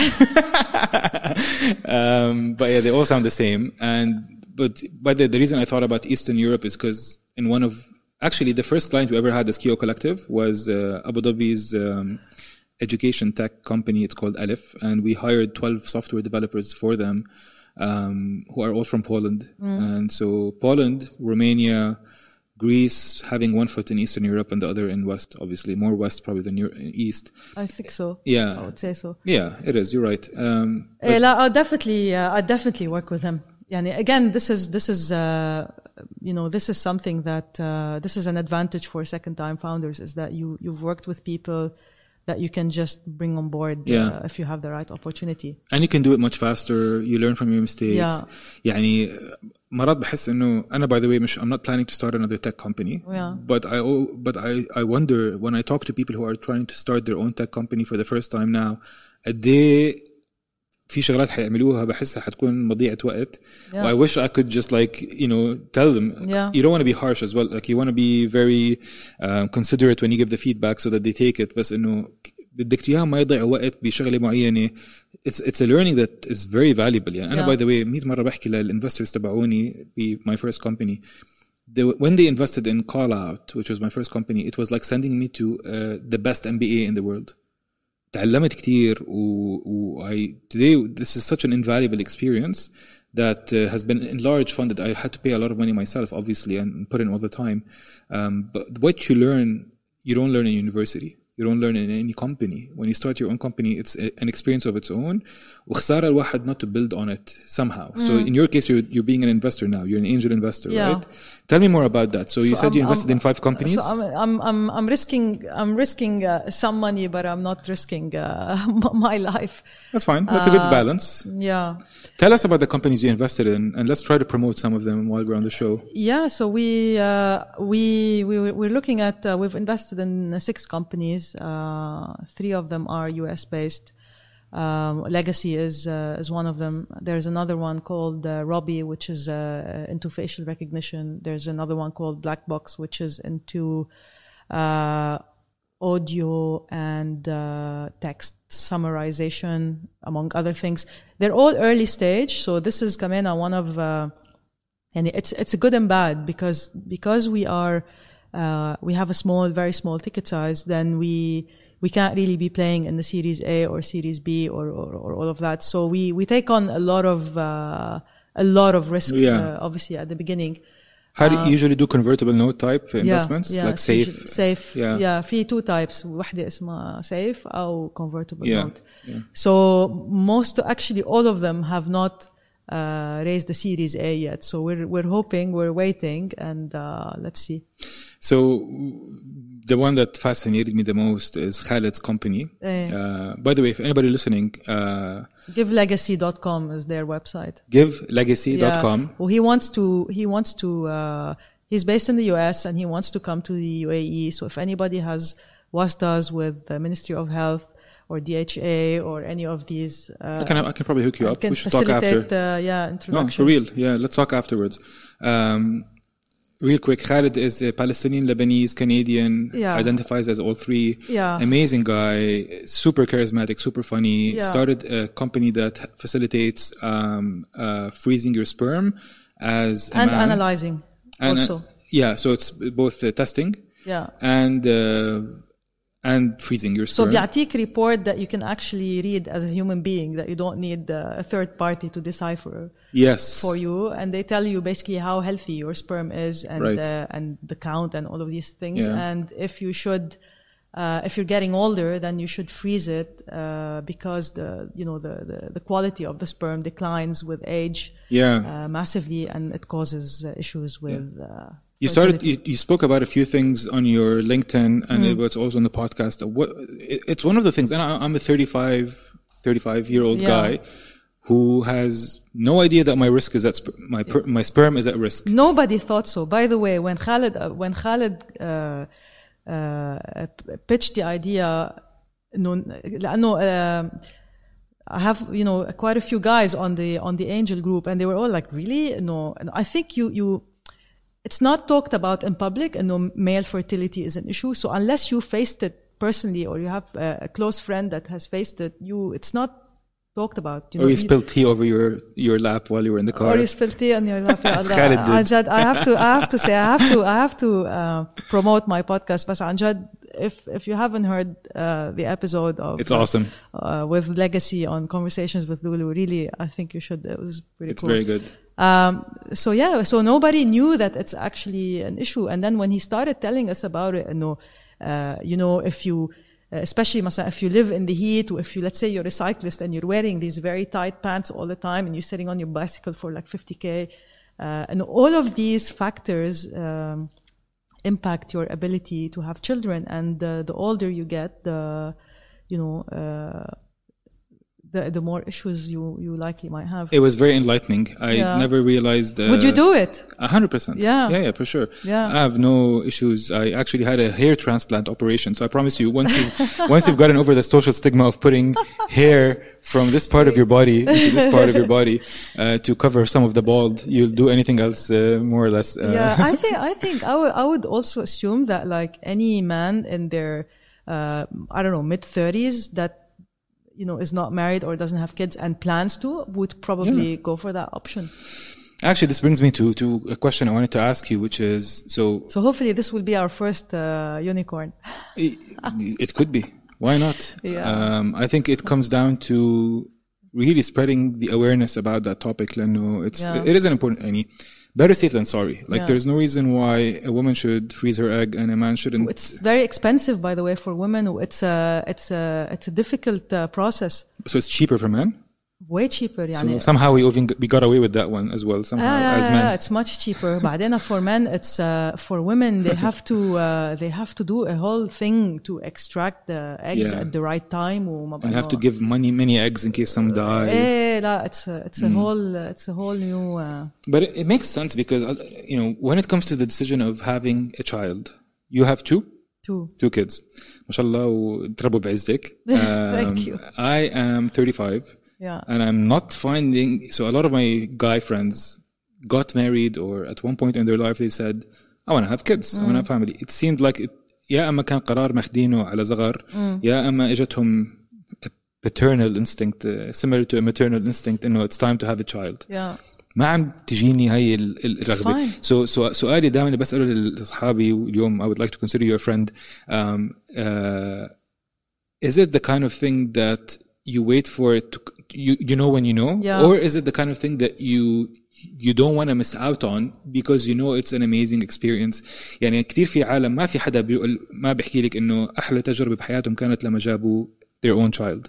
C: um, but yeah, they all sound the same. And But but the, the reason I thought about Eastern Europe is because in one of actually the first client we ever had as Kio Collective was uh, Abu Dhabi's um, education tech company. It's called Alif, and we hired twelve software developers for them, um, who are all from Poland. Mm. And so Poland, Romania, Greece, having one foot in Eastern Europe and the other in West, obviously more West probably than East.
B: I think so.
C: Yeah,
B: I would say so.
C: Yeah, it is. You're right. Um,
B: but yeah, I'll definitely, uh, I'll definitely work with him. Yani, again, this is, this is, uh, you know, this is something that, uh, this is an advantage for second time founders is that you, you've worked with people that you can just bring on board
C: yeah.
B: uh, if you have the right opportunity.
C: And you can do it much faster. You learn from your mistakes.
B: Yeah.
C: يعني مرات بحس إنه أنا by the way مش I'm not planning to start another tech company.
B: Yeah.
C: But I but I I wonder when I talk to people who are trying to start their own tech company for the first time now, قد إيه في شغلات حيعملوها بحسها حتكون مضيعة وقت.
B: Yeah.
C: I wish I could just like, you know, tell them.
B: Yeah.
C: You don't want to be harsh as well. Like you want to be very um, considerate when you give the feedback so that they take it. بس إنه بدك إياها ما يضيع وقت بشغلة معينة. It's it's a learning that is very valuable. يعني أنا
B: yeah.
C: by the way مية مرة بحكي للinvestors تبعوني ب my first company. They, when they invested in Call Out, which was my first company, it was like sending me to uh, the best M B A in the world. تعلمت كتير و, و I, today this is such an invaluable experience that uh, has been in large funded. I had to pay a lot of money myself, obviously, and put in all the time. Um, but what you learn, you don't learn in university. You don't learn in any company. When you start your own company, it's a, an experience of its own. وخسارة الواحد not to build on it somehow. Mm. So in your case, you're, you're being an investor now. You're an angel investor, yeah. right? Tell me more about that. So, so you said I'm, you invested I'm, in five companies.
B: So I'm I'm I'm, I'm risking I'm risking uh, some money, but I'm not risking uh, my life.
C: That's fine. That's uh, a good balance.
B: Yeah.
C: Tell us about the companies you invested in, and let's try to promote some of them while we're on the show.
B: Yeah. So we uh, we we we're looking at uh, we've invested in six companies. Uh, three of them are U S based. Um, Legacy is uh, is one of them. There's another one called uh, Robbie, which is uh, into facial recognition. There's another one called Blackbox, which is into uh, audio and uh, text summarization, among other things. They're all early stage, so this is Kamena, one of, uh, and it's it's a good and bad because because we are uh, we have a small, very small ticket size. Then we. We can't really be playing in the Series A or Series B or, or, or all of that. So we, we take on a lot of, uh, a lot of risk, yeah. uh, obviously at the beginning.
C: How do you uh, usually do convertible note type investments?
B: Yeah, yeah,
C: like safe?
B: Safe. Yeah. yeah. في two types. واحدة اسمها safe أو convertible
C: yeah.
B: note. Yeah. So most, actually all of them have not, uh, raised the Series A yet. So we're, we're hoping, we're waiting and, uh, let's see.
C: So, the one that fascinated me the most is Khalid's company. Eh. Uh, by the way, if anybody listening, uh,
B: give legacy dot com is their website.
C: give legacy dot com.
B: Yeah. Well, he wants to, he wants to, uh, he's based in the U S and he wants to come to the U A E. So if anybody has wastas with the Ministry of Health or D H A or any of these, uh,
C: I can, I can probably hook you up. We should talk after.
B: Uh, yeah, introductions.
C: No, for real. Yeah, let's talk afterwards. Um, Real quick, Khalid is a Palestinian, Lebanese, Canadian, yeah. identifies as all three.
B: Yeah.
C: Amazing guy, super charismatic, super funny.
B: Yeah.
C: Started a company that facilitates um, uh, freezing your sperm as a
B: and
C: man.
B: analyzing
C: and,
B: also.
C: Uh, yeah, so it's both uh, testing
B: yeah.
C: and uh, and freezing your sperm.
B: So بيعطيك report that you can actually read as a human being, that you don't need uh, a third party to decipher
C: yes.
B: for you. And they tell you basically how healthy your sperm is and
C: right.
B: uh, and the count and all of these things.
C: Yeah.
B: And if you should, uh, if you're getting older, then you should freeze it uh, because the you know the, the the quality of the sperm declines with age
C: yeah.
B: uh, massively, and it causes uh, issues with.
C: Yeah.
B: Uh,
C: You started. You, you spoke about a few things on your LinkedIn, and mm. it was also on the podcast. What it, it's one of the things, and I, I'm a thirty-five, thirty-five year old
B: yeah.
C: guy who has no idea that my risk is at sp- my per, my sperm is at risk.
B: Nobody thought so. By the way, when Khalid uh, when Khalid uh, uh, pitched the idea, no, no. Uh, I have, you know, quite a few guys on the on the Angel group, and they were all like, "Really? No." And I think you you. It's not talked about in public, and no, male fertility is an issue. So unless you faced it personally, or you have a, a close friend that has faced it, you it's not talked about. You
C: or
B: know,
C: you spilled tea over your your lap while you were in the car.
B: Or you spilled tea on your lap.
C: As Khalid did.
B: Anjad, I have to, I have to say, I have to, I have to uh, promote my podcast. But Anjad, if if you haven't heard uh, the episode of
C: it's awesome
B: uh, with Legacy on Conversations with Lulu, really, I think you should. It was pretty
C: it's
B: cool.
C: It's very good.
B: Um, so yeah, so nobody knew that it's actually an issue. And then when he started telling us about it, you know, uh, you know, if you, uh, especially if you live in the heat, or if you, let's say you're a cyclist and you're wearing these very tight pants all the time and you're sitting on your bicycle for like fifty K, uh, and all of these factors, um, impact your ability to have children. And uh, the older you get, the, you know, uh, The, the more issues you, you likely might have.
C: It was very enlightening. I yeah. never realized. Uh,
B: Would you do it?
C: A hundred percent.
B: Yeah.
C: Yeah, yeah, for sure.
B: Yeah.
C: I have no issues. I actually had a hair transplant operation. So I promise you, once you, once you've gotten over the social stigma of putting hair from this part of your body into this part of your body, uh, to cover some of the bald, you'll do anything else, uh, more or less. Uh,
B: yeah. I think, I think I would, I would also assume that like any man in their, uh, I don't know, mid thirties that, you know, is not married or doesn't have kids and plans to, would probably yeah. go for that option.
C: Actually, this brings me to, to a question I wanted to ask you, which is, so...
B: So hopefully this will be our first uh, unicorn.
C: it, it could be. Why not?
B: Yeah.
C: Um, I think it comes down to really spreading the awareness about that topic. لأنه it's
B: Yeah.
C: it is an important. يعني, better safe than sorry. Like
B: Yeah.
C: there's no reason why a woman should freeze her egg and a man shouldn't.
B: It's very expensive, by the way, for women. It's a it's a it's a difficult uh, process.
C: So it's cheaper for men.
B: Way cheaper.
C: So
B: يعني.
C: somehow we even we got away with that one as well. Somehow
B: Ah,
C: as men.
B: yeah, it's much cheaper. بعدين for men, it's uh, for women. They have to uh, they have to do a whole thing to extract the eggs
C: Yeah.
B: at the right time. وما
C: And you have to
B: بعرف.
C: give money many eggs in case some die.
B: Eh, لا, it's a, it's a whole it's a whole new. Uh,
C: But it, it makes sense because uh, you know when it comes to the decision of having a child, you have two
B: two.
C: two kids. ما شاء الله وتربوا بعزك.
B: Thank
C: Um,
B: you.
C: I am thirty-five.
B: Yeah.
C: And I'm not finding, so a lot of my guy friends got married or at one point in their life they said, I want to have kids, I want to have family. It seemed like it, يا أما كان قرار مخدينه على صغر يا أما إجتهم a paternal instinct uh, similar to a maternal instinct إنه it's time to have a child.
B: Yeah.
C: ما عم تجيني هاي ال- ال- الرغبة. So, so سؤالي دائما بسأله لأصحابي اليوم I would like to consider you a friend. Um, uh, is it the kind of thing that you wait for it to, you, you know when you know,
B: Yeah.
C: or is it the kind of thing that you, you don't want to miss out on because you know it's an amazing experience. يعني كتير في عالم ما في حدا بيقول ما بيحكي لك إنه أحلى تجربة بحياتهم كانت لما جابوا their own child.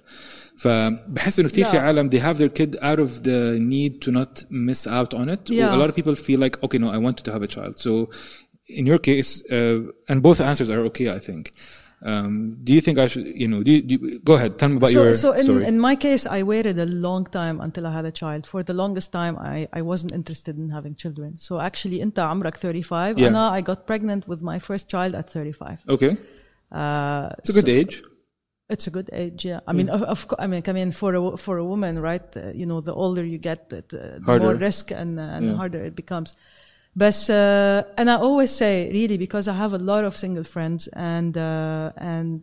C: فبحس إنه كتير
B: Yeah.
C: في عالم they have their kid out of the need to not miss out on it.
B: Yeah.
C: A lot of people feel like, okay, no, I wanted to have a child. So in your case, uh, and both answers are okay, I think. Um, do you think I should, you know, do you, do you, go ahead, tell me about
B: so,
C: your
B: so in,
C: story.
B: in my case, I waited a long time until I had a child. For the longest time, I, I wasn't interested in having children. So actually, انت عمرك thirty-five.
C: Yeah.
B: أنا, I got pregnant with my first child at thirty-five.
C: Okay.
B: Uh,
C: It's a good
B: so-
C: age.
B: It's a good age, yeah. I mean, of, of course, I mean, I mean, for a, for a woman, right? Uh, you know, the older you get, the, the
C: Harder.
B: more risk and, uh, and
C: Yeah.
B: harder it becomes. But, uh, and I always say, really, because I have a lot of single friends and, uh, and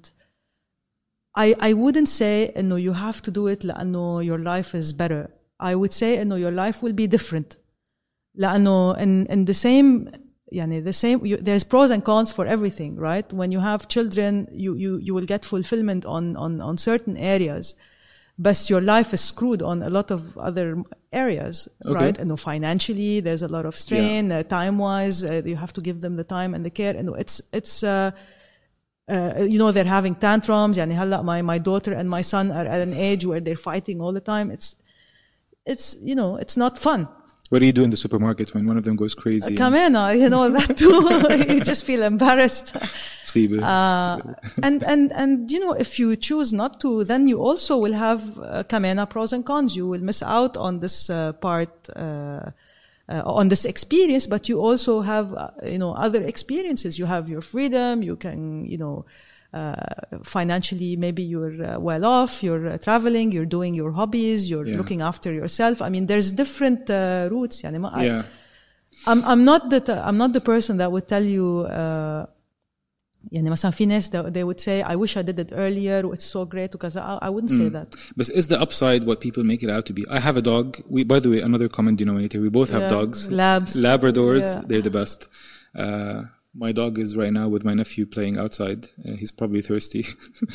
B: I, I wouldn't say, no, you have to do it, لأنه your life is better. I would say, no, your life will be different. لأنه in, in the same, يعني the same, you, there's pros and cons for everything, right? When you have children, you, you, you will get fulfillment on, on, on certain areas, but your life is screwed on a lot of other areas,
C: Okay.
B: right? And financially, there's a lot of strain, uh, time-wise, uh, you have to give them the time and the care. And it's, it's, uh, uh, you know, they're having tantrums. يعني هلا my, my daughter and my son are at an age where they're fighting all the time. It's, it's, you know, it's not fun.
C: What do you do in the supermarket when one of them goes crazy?
B: كمان, uh, you know, that too. You just feel embarrassed.
C: مصيبة.
B: Uh, and, and, and, you know, if you choose not to, then you also will have, uh, كمان pros and cons. You will miss out on this, uh, part, uh, uh, on this experience, but you also have, uh, you know, other experiences. You have your freedom. You can, you know, uh, financially, maybe you're uh, well off, you're uh, traveling, you're doing your hobbies, you're
C: Yeah.
B: looking after yourself. I mean, there's different, uh, routes. يعني ما, I-
C: Yeah.
B: I'm, I'm not the, t- I'm not the person that would tell you, uh, يعني مثلا في ناس that they would say, I wish I did it earlier, it's so great, because I, I wouldn't say that.
C: But is the upside what people make it out to be? I have a dog. We, by the way, another common denominator. We both have
B: Yeah,
C: dogs.
B: labs.
C: Labradors.
B: Yeah.
C: They're the best. Uh, my dog is right now with my nephew playing outside. Uh, he's probably thirsty.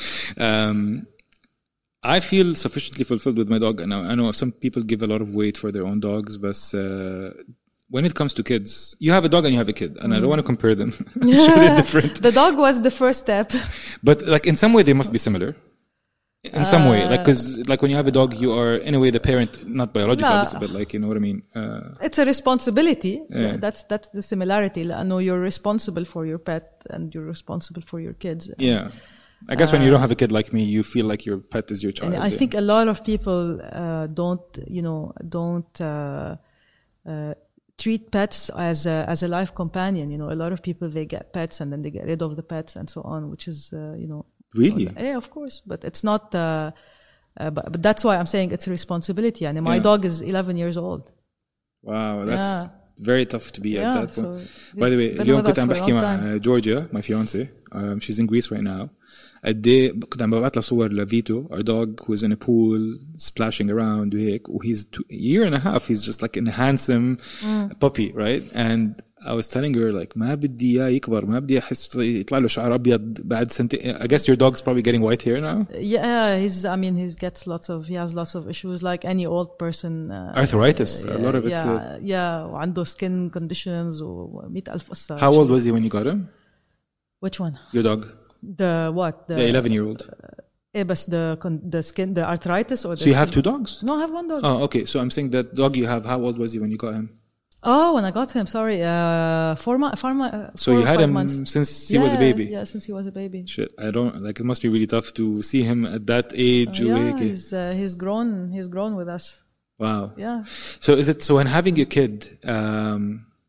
C: um, I feel sufficiently fulfilled with my dog. And I, I know some people give a lot of weight for their own dogs, but uh, when it comes to kids, you have a dog and you have a kid, and I don't want to compare them. I'm sure they're different.
B: The dog was the first step.
C: But like in some way, they must be similar. In some way, like because like when you have a dog, you are in a way the parent, not biological,
B: No.
C: obviously, but like you know what I mean. Uh,
B: It's a responsibility.
C: Yeah.
B: That's, that's the similarity. لأنه you're responsible for your pet and you're responsible for your kids.
C: yeah, I guess when you don't have a kid like me, you feel like your pet is your child.
B: And I
C: yeah.
B: think a lot of people, uh, don't, you know, don't, uh, uh, treat pets as a, as a life companion. You know, a lot of people, they get pets and then they get rid of the pets and so on, which is, uh, you know,
C: Really?
B: yeah, of course, but it's not, uh, uh, but, but that's why I'm saying it's a responsibility. And my
C: Yeah.
B: dog is eleven years old.
C: Wow, that's
B: Yeah.
C: very tough to be
B: Yeah,
C: at that
B: so
C: point.
B: he's
C: By the way,
B: been
C: اليوم
B: with us
C: كنت عم
B: for a
C: بحكي
B: long
C: مع
B: time.
C: Georgia, my fiance. Um, she's in Greece right now. قد ايه كنت عم ببعت لها صور لفيتو, our dog who is in a pool splashing around وهيك, وhe's two, a year and a half. He's just like a handsome
B: Mm.
C: puppy, right? And I was telling her like ما بدي إياه يكبر ما بدي أحس يطلع له شعر أبيض بعد سنتين. I guess your dog's probably getting white hair now.
B: Yeah, he's. I mean, he gets lots of. He has lots of issues like any old person. Uh,
C: Arthritis,
B: uh,
C: a lot of it.
B: Yeah,
C: Uh,
B: yeah. وعنده skin conditions ومئة ألف قصة.
C: how old was he when you got him?
B: Which one?
C: Your dog,
B: The what? The,
C: the eleven-year-old.
B: Eh, بس the con- the skin, the arthritis or the.
C: So you have
B: skin?
C: two dogs?
B: No, I have one dog.
C: Oh, okay. So I'm saying that dog you have. How old was he when you got him?
B: Oh, when I got him, sorry, uh, four months. Four months.
C: So you had him months. since he
B: yeah,
C: was a baby.
B: Yeah, since he was a baby.
C: Shit, I don't like. It must be really tough to see him at that age.
B: Uh, yeah,
C: وهيك.
B: he's uh, he's grown. He's grown with us.
C: Wow.
B: Yeah.
C: So is it so when having a kid? Um,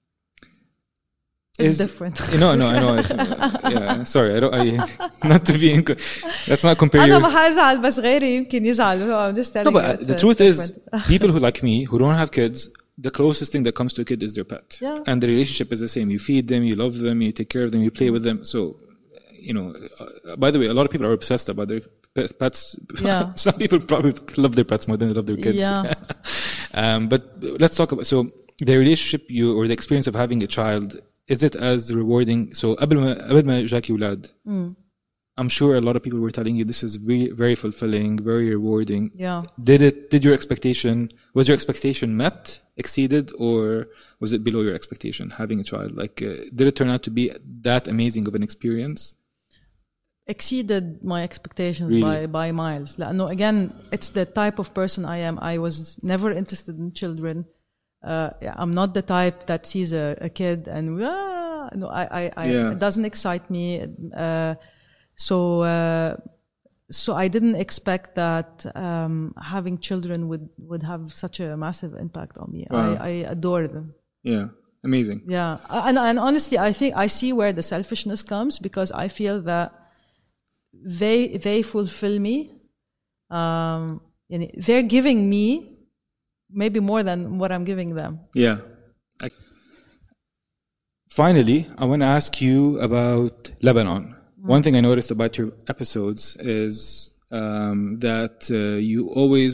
B: It's
C: is,
B: different.
C: No, no, I know. It, uh, yeah, sorry. I don't. I, not to be. Inc- let's not compare.
B: أنا
C: Your,
B: ما حازعل بس غيري يمكن يزعل. I'm just telling
C: no, but
B: you.
C: uh,
B: it's,
C: the
B: uh,
C: truth
B: it's
C: is,
B: different.
C: people who like me who don't have kids, the closest thing that comes to a kid is their pet.
B: Yeah.
C: And the relationship is the same. You feed them, you love them, you take care of them, you play with them. So, you know, uh, by the way, a lot of people are obsessed about their pet- pets.
B: Yeah.
C: Some people probably love their pets more than they love their kids.
B: Yeah.
C: um, but let's talk about, so the relationship you, or the experience of having a child, is it as rewarding? So, قبل ما قبل ما جاكي أولاد,
B: Mm.
C: I'm sure a lot of people were telling you this is very, very fulfilling, very rewarding.
B: Yeah.
C: Did it, did your expectation, was your expectation met, exceeded, or was it below your expectation having a child? Like, uh, did it turn out to be that amazing of an experience?
B: Exceeded my expectations
C: Really?
B: by by miles. No, again, it's the type of person I am. I was never interested in children. Uh, yeah, I'm not the type that sees a, a kid and ah, no, I, I, I
C: Yeah.
B: it doesn't excite me. Uh, so, uh, so I didn't expect that um, having children would would have such a massive impact on me.
C: Wow.
B: I, I adore them.
C: Yeah. Amazing.
B: Yeah, and and honestly, I think I see where the selfishness comes because I feel that they they fulfill me. Um, yani they're giving me maybe more than what I'm giving them.
C: Yeah. I, finally, I want to ask you about Lebanon. Mm. One thing I noticed about your episodes is um, that uh, you always,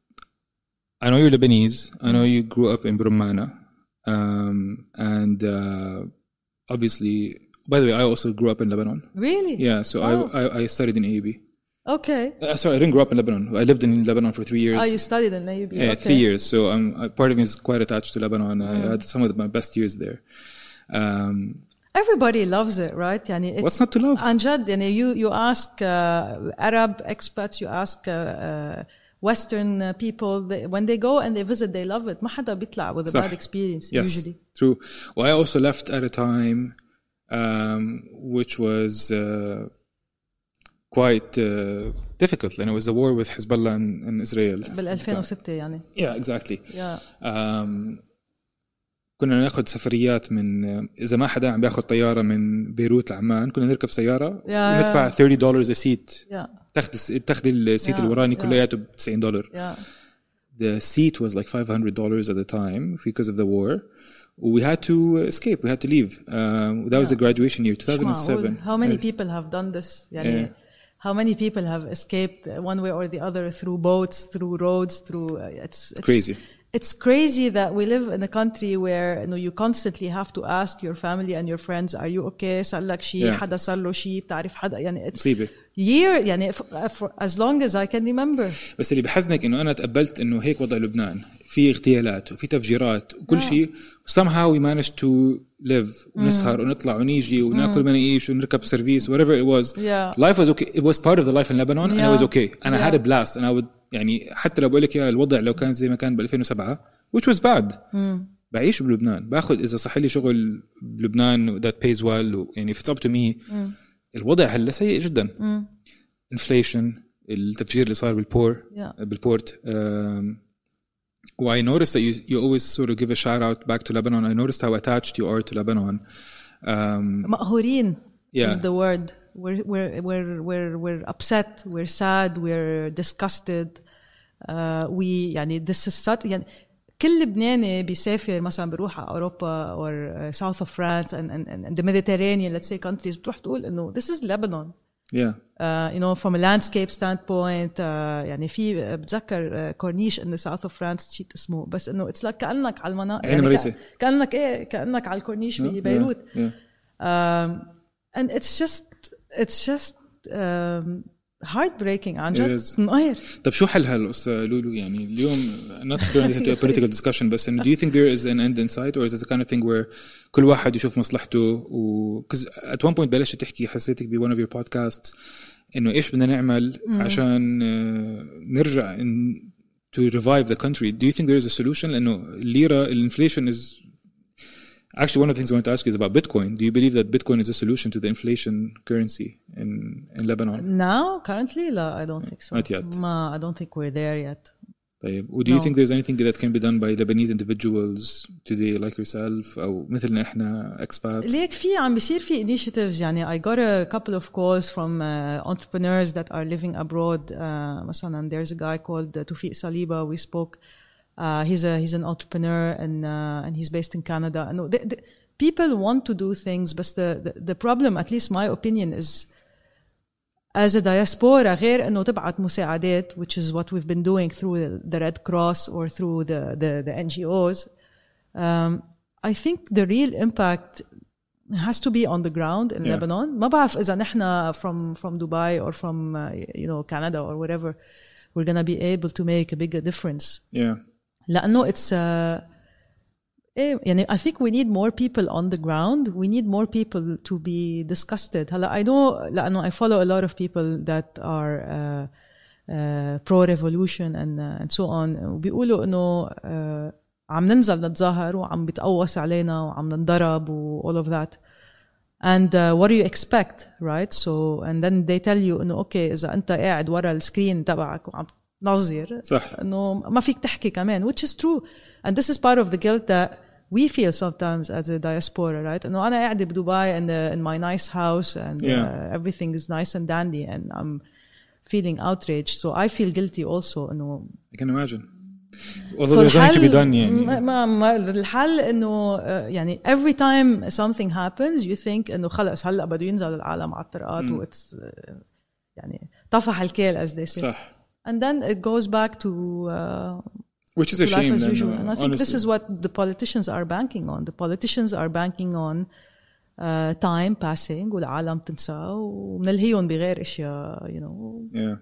C: I know you're Lebanese, I know you grew up in Brummana, um, and uh, obviously, by the way, I also grew up in Lebanon.
B: Really?
C: Yeah, so
B: Oh.
C: I, I, I studied in A U B.
B: Okay.
C: Uh, sorry, I didn't grow up in Lebanon. I lived in Lebanon for three years.
B: Oh, you studied in A U B.
C: Yeah,
B: Okay.
C: three years. So um, uh, part of me is quite attached to Lebanon. I had some of my best years there. Um,
B: Everybody loves it, right? Yani it's,
C: what's not to love?
B: عن جد, yani you you ask uh, Arab expats, you ask uh, uh, Western uh, people, they, when they go and they visit, they love it. ما حدا بيطلع with a
C: صح.
B: bad experience
C: Yes,
B: usually.
C: true. Well, I also left at a time um, which was uh, quite uh, difficult, and it was the war with Hezbollah and, and Israel.
B: بال ألفين وستة يعني.
C: Yeah, exactly.
B: Yeah.
C: Um, كنا ناخذ سفريات من إذا ما حدا عم بياخذ طيارة من بيروت لعمان كنا نركب سيارة
B: Yeah,
C: وندفع
B: yeah.
C: thirty dollars a seat.
B: Yeah.
C: تاخذ تاخذ السيت
B: Yeah,
C: الوراني
B: yeah.
C: كلياته ب تسعين دولار.
B: Yeah.
C: The seat was like five hundred dollars at the time because of the war. We had to escape. We had to leave. Um, that was
B: Yeah.
C: the graduation year, two thousand seven.
B: How many
C: Uh,
B: people have done this? Yani,
C: Yeah.
B: How many people have escaped one way or the other through boats, through roads, through uh, it's, it's
C: crazy.
B: It's crazy that we live in a country where you know you constantly have to ask your family and your friends, "Are you okay? صار لك شيء؟
C: Yeah.
B: حدا صار له شيء؟ بتعرف حدا يعني it's
C: مصيبة.
B: year يعني for, for as long as I can remember.
C: بس اللي بحزنك إنه أنا تقبلت إنه هيك وضع لبنان في اغتيالات وفي تفجيرات وكل
B: Yeah.
C: شيء somehow we managed to live ونسهر ونطلع ونيجي وناكل مناقيش ونركب سيرفيس whatever it was.
B: Yeah.
C: Life was okay. It was part of the life in Lebanon and it
B: Yeah.
C: was okay. And I
B: Yeah.
C: had a blast and I would يعني حتى لو بقول لك يا الوضع لو كان زي ما كان ب ألفين وسبعة which was bad. بعيش بلبنان باخذ إذا صح لي شغل بلبنان that pays well يعني if it's up to me الوضع هلا سيء جدا. inflation التفجير اللي صار بالبور
B: Yeah.
C: بالبورت um, well, I noticed that you you always sort of give a shout out back to Lebanon. I noticed how attached you are to Lebanon. Um,
B: مقهورين
C: Yeah.
B: is the word. We're we're we're we're we're upset. We're sad. We're disgusted. Uh, we يعني this is such يعني كل لبناني بيسافر مثلا بيروح على أوروبا or uh, south of France and, and and the Mediterranean let's say countries بتروح تقول إنه this is Lebanon.
C: Yeah.
B: Uh, you know, from a landscape standpoint, uh, يعني في بتذكر كورنيش in the south of France شيء اسمه بس إنه it's like كأنك على المناطق يعني ك- كأنك إيه كأنك على الكورنيش في بيروت.
C: Yeah. Yeah.
B: Um, and it's just it's just um, heartbreaking عن جد مقهر.
C: طب شو حل هالقصة لولو يعني اليوم not turning this into a political discussion بس do you think there is an end in sight or is this the kind of thing where كل واحد يشوف مصلحته و because at one point بلشت تحكي حسيتك ب one of your podcasts إنه إيش بدنا نعمل عشان نرجع in, to revive the country. Do you think there is a solution لأنه الليرة inflation is actually one of the things I want to ask you is about Bitcoin. Do you believe that Bitcoin is a solution to the inflation currency in in Lebanon?
B: Now, currently, لا, I don't think so.
C: Not yet.
B: Ma, I don't think we're there yet.
C: طيب. Do you no. think there's anything that can be done by Lebanese individuals today like yourself أو مثلنا إحنا expats?
B: ليك في عم بيصير في initiatives يعني I got a couple of calls from uh, entrepreneurs that are living abroad. Uh, مثلا there's a guy called uh, Toufiq Saliba. We spoke. Uh, he's a he's an entrepreneur and uh, and he's based in Canada. And the, the, people want to do things, but the, the the problem, at least my opinion, is as a diaspora, غير إنه تبعت مساعدات, which is what we've been doing through the, the Red Cross or through the the, the N G Os. Um, I think the real impact has to be on the ground in yeah. Lebanon. ما بعرف إذا نحنا from from Dubai or from uh, you know Canada or whatever, we're gonna be able to make a bigger difference.
C: Yeah.
B: لأنه it's uh, يعني I think we need more people on the ground. We need more people to be disgusted. هلا I know لأنه I follow a lot of people that are uh, uh, pro-revolution and uh, and so on. وبيقولوا إنه uh, عم ننزل نتظاهر وعم بيتقوص علينا وعم ننضرب و all of that. And uh, what do you expect, right? So and then they tell you إنه okay إذا أنت قاعد ورا السكرين تبعك وعم نظير
C: صح.
B: إنه ما فيك تحكي كمان, which is true. And this is part of the guilt that we feel sometimes as a diaspora, right? إنه أنا قاعدة بدبي in, the, in my nice house and
C: yeah.
B: uh, everything is nice and dandy and I'm feeling outraged. So I feel guilty also. إنه
C: I can imagine. Although there's nothing to be done يعني.
B: ما ما الحل إنه يعني every time something happens you think إنه خلص هلأ بده ينزل العالم على الطرقات و it's يعني طفح الكيل as they say.
C: صح.
B: And then it goes back to uh,
C: which is a shame
B: as
C: then,
B: usual.
C: uh,
B: and I think
C: honestly.
B: this is what the politicians are banking on. The politicians are banking on uh, time passing والعالم تنسى ومنلهيهم بغير اشياء, you know.
C: Yeah.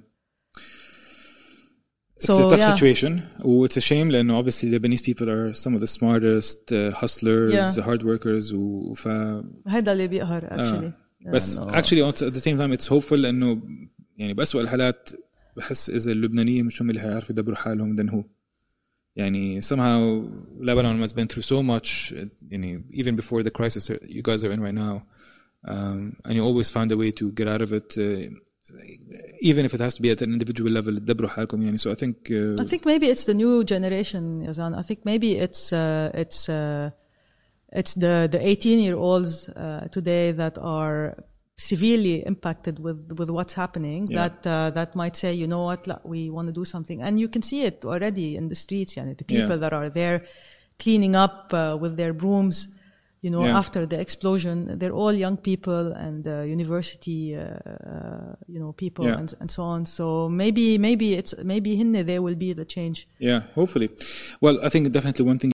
C: It's
B: so,
C: a tough
B: yeah.
C: situation. Oh, it's a shame لأنه obviously Lebanese people are some of the smartest uh, hustlers,
B: yeah.
C: hard workers و ف
B: هيدا اللي بيقهر actually.
C: آه. بس no. actually at the same time it's hopeful لأنه يعني بأسوأ الحالات بحس إذا اللبنانيين مش هم اللي هيعرفوا يدبروا حالهم then who. يعني somehow Lebanon has been through so much, يعني even before the crisis you guys are in right now, um, and you always found a way to get out of it, uh, even if it has to be at an individual level. تدبروا حالكم يعني. So I think uh,
B: I think maybe it's the new generation, Yazan. I think maybe it's uh, it's uh, it's the the eighteen year olds uh, today that are severely impacted with with what's happening, yeah. that uh, that might say, you know what, we want to do something. And you can see it already in the streets, yani, the people yeah. that are there cleaning up uh, with their brooms, you know, yeah. after the explosion. They're all young people and uh, university uh, uh, you know, people yeah. and and so on. So maybe maybe it's maybe hinne there will be the change.
C: Yeah, hopefully. Well, I think definitely one thing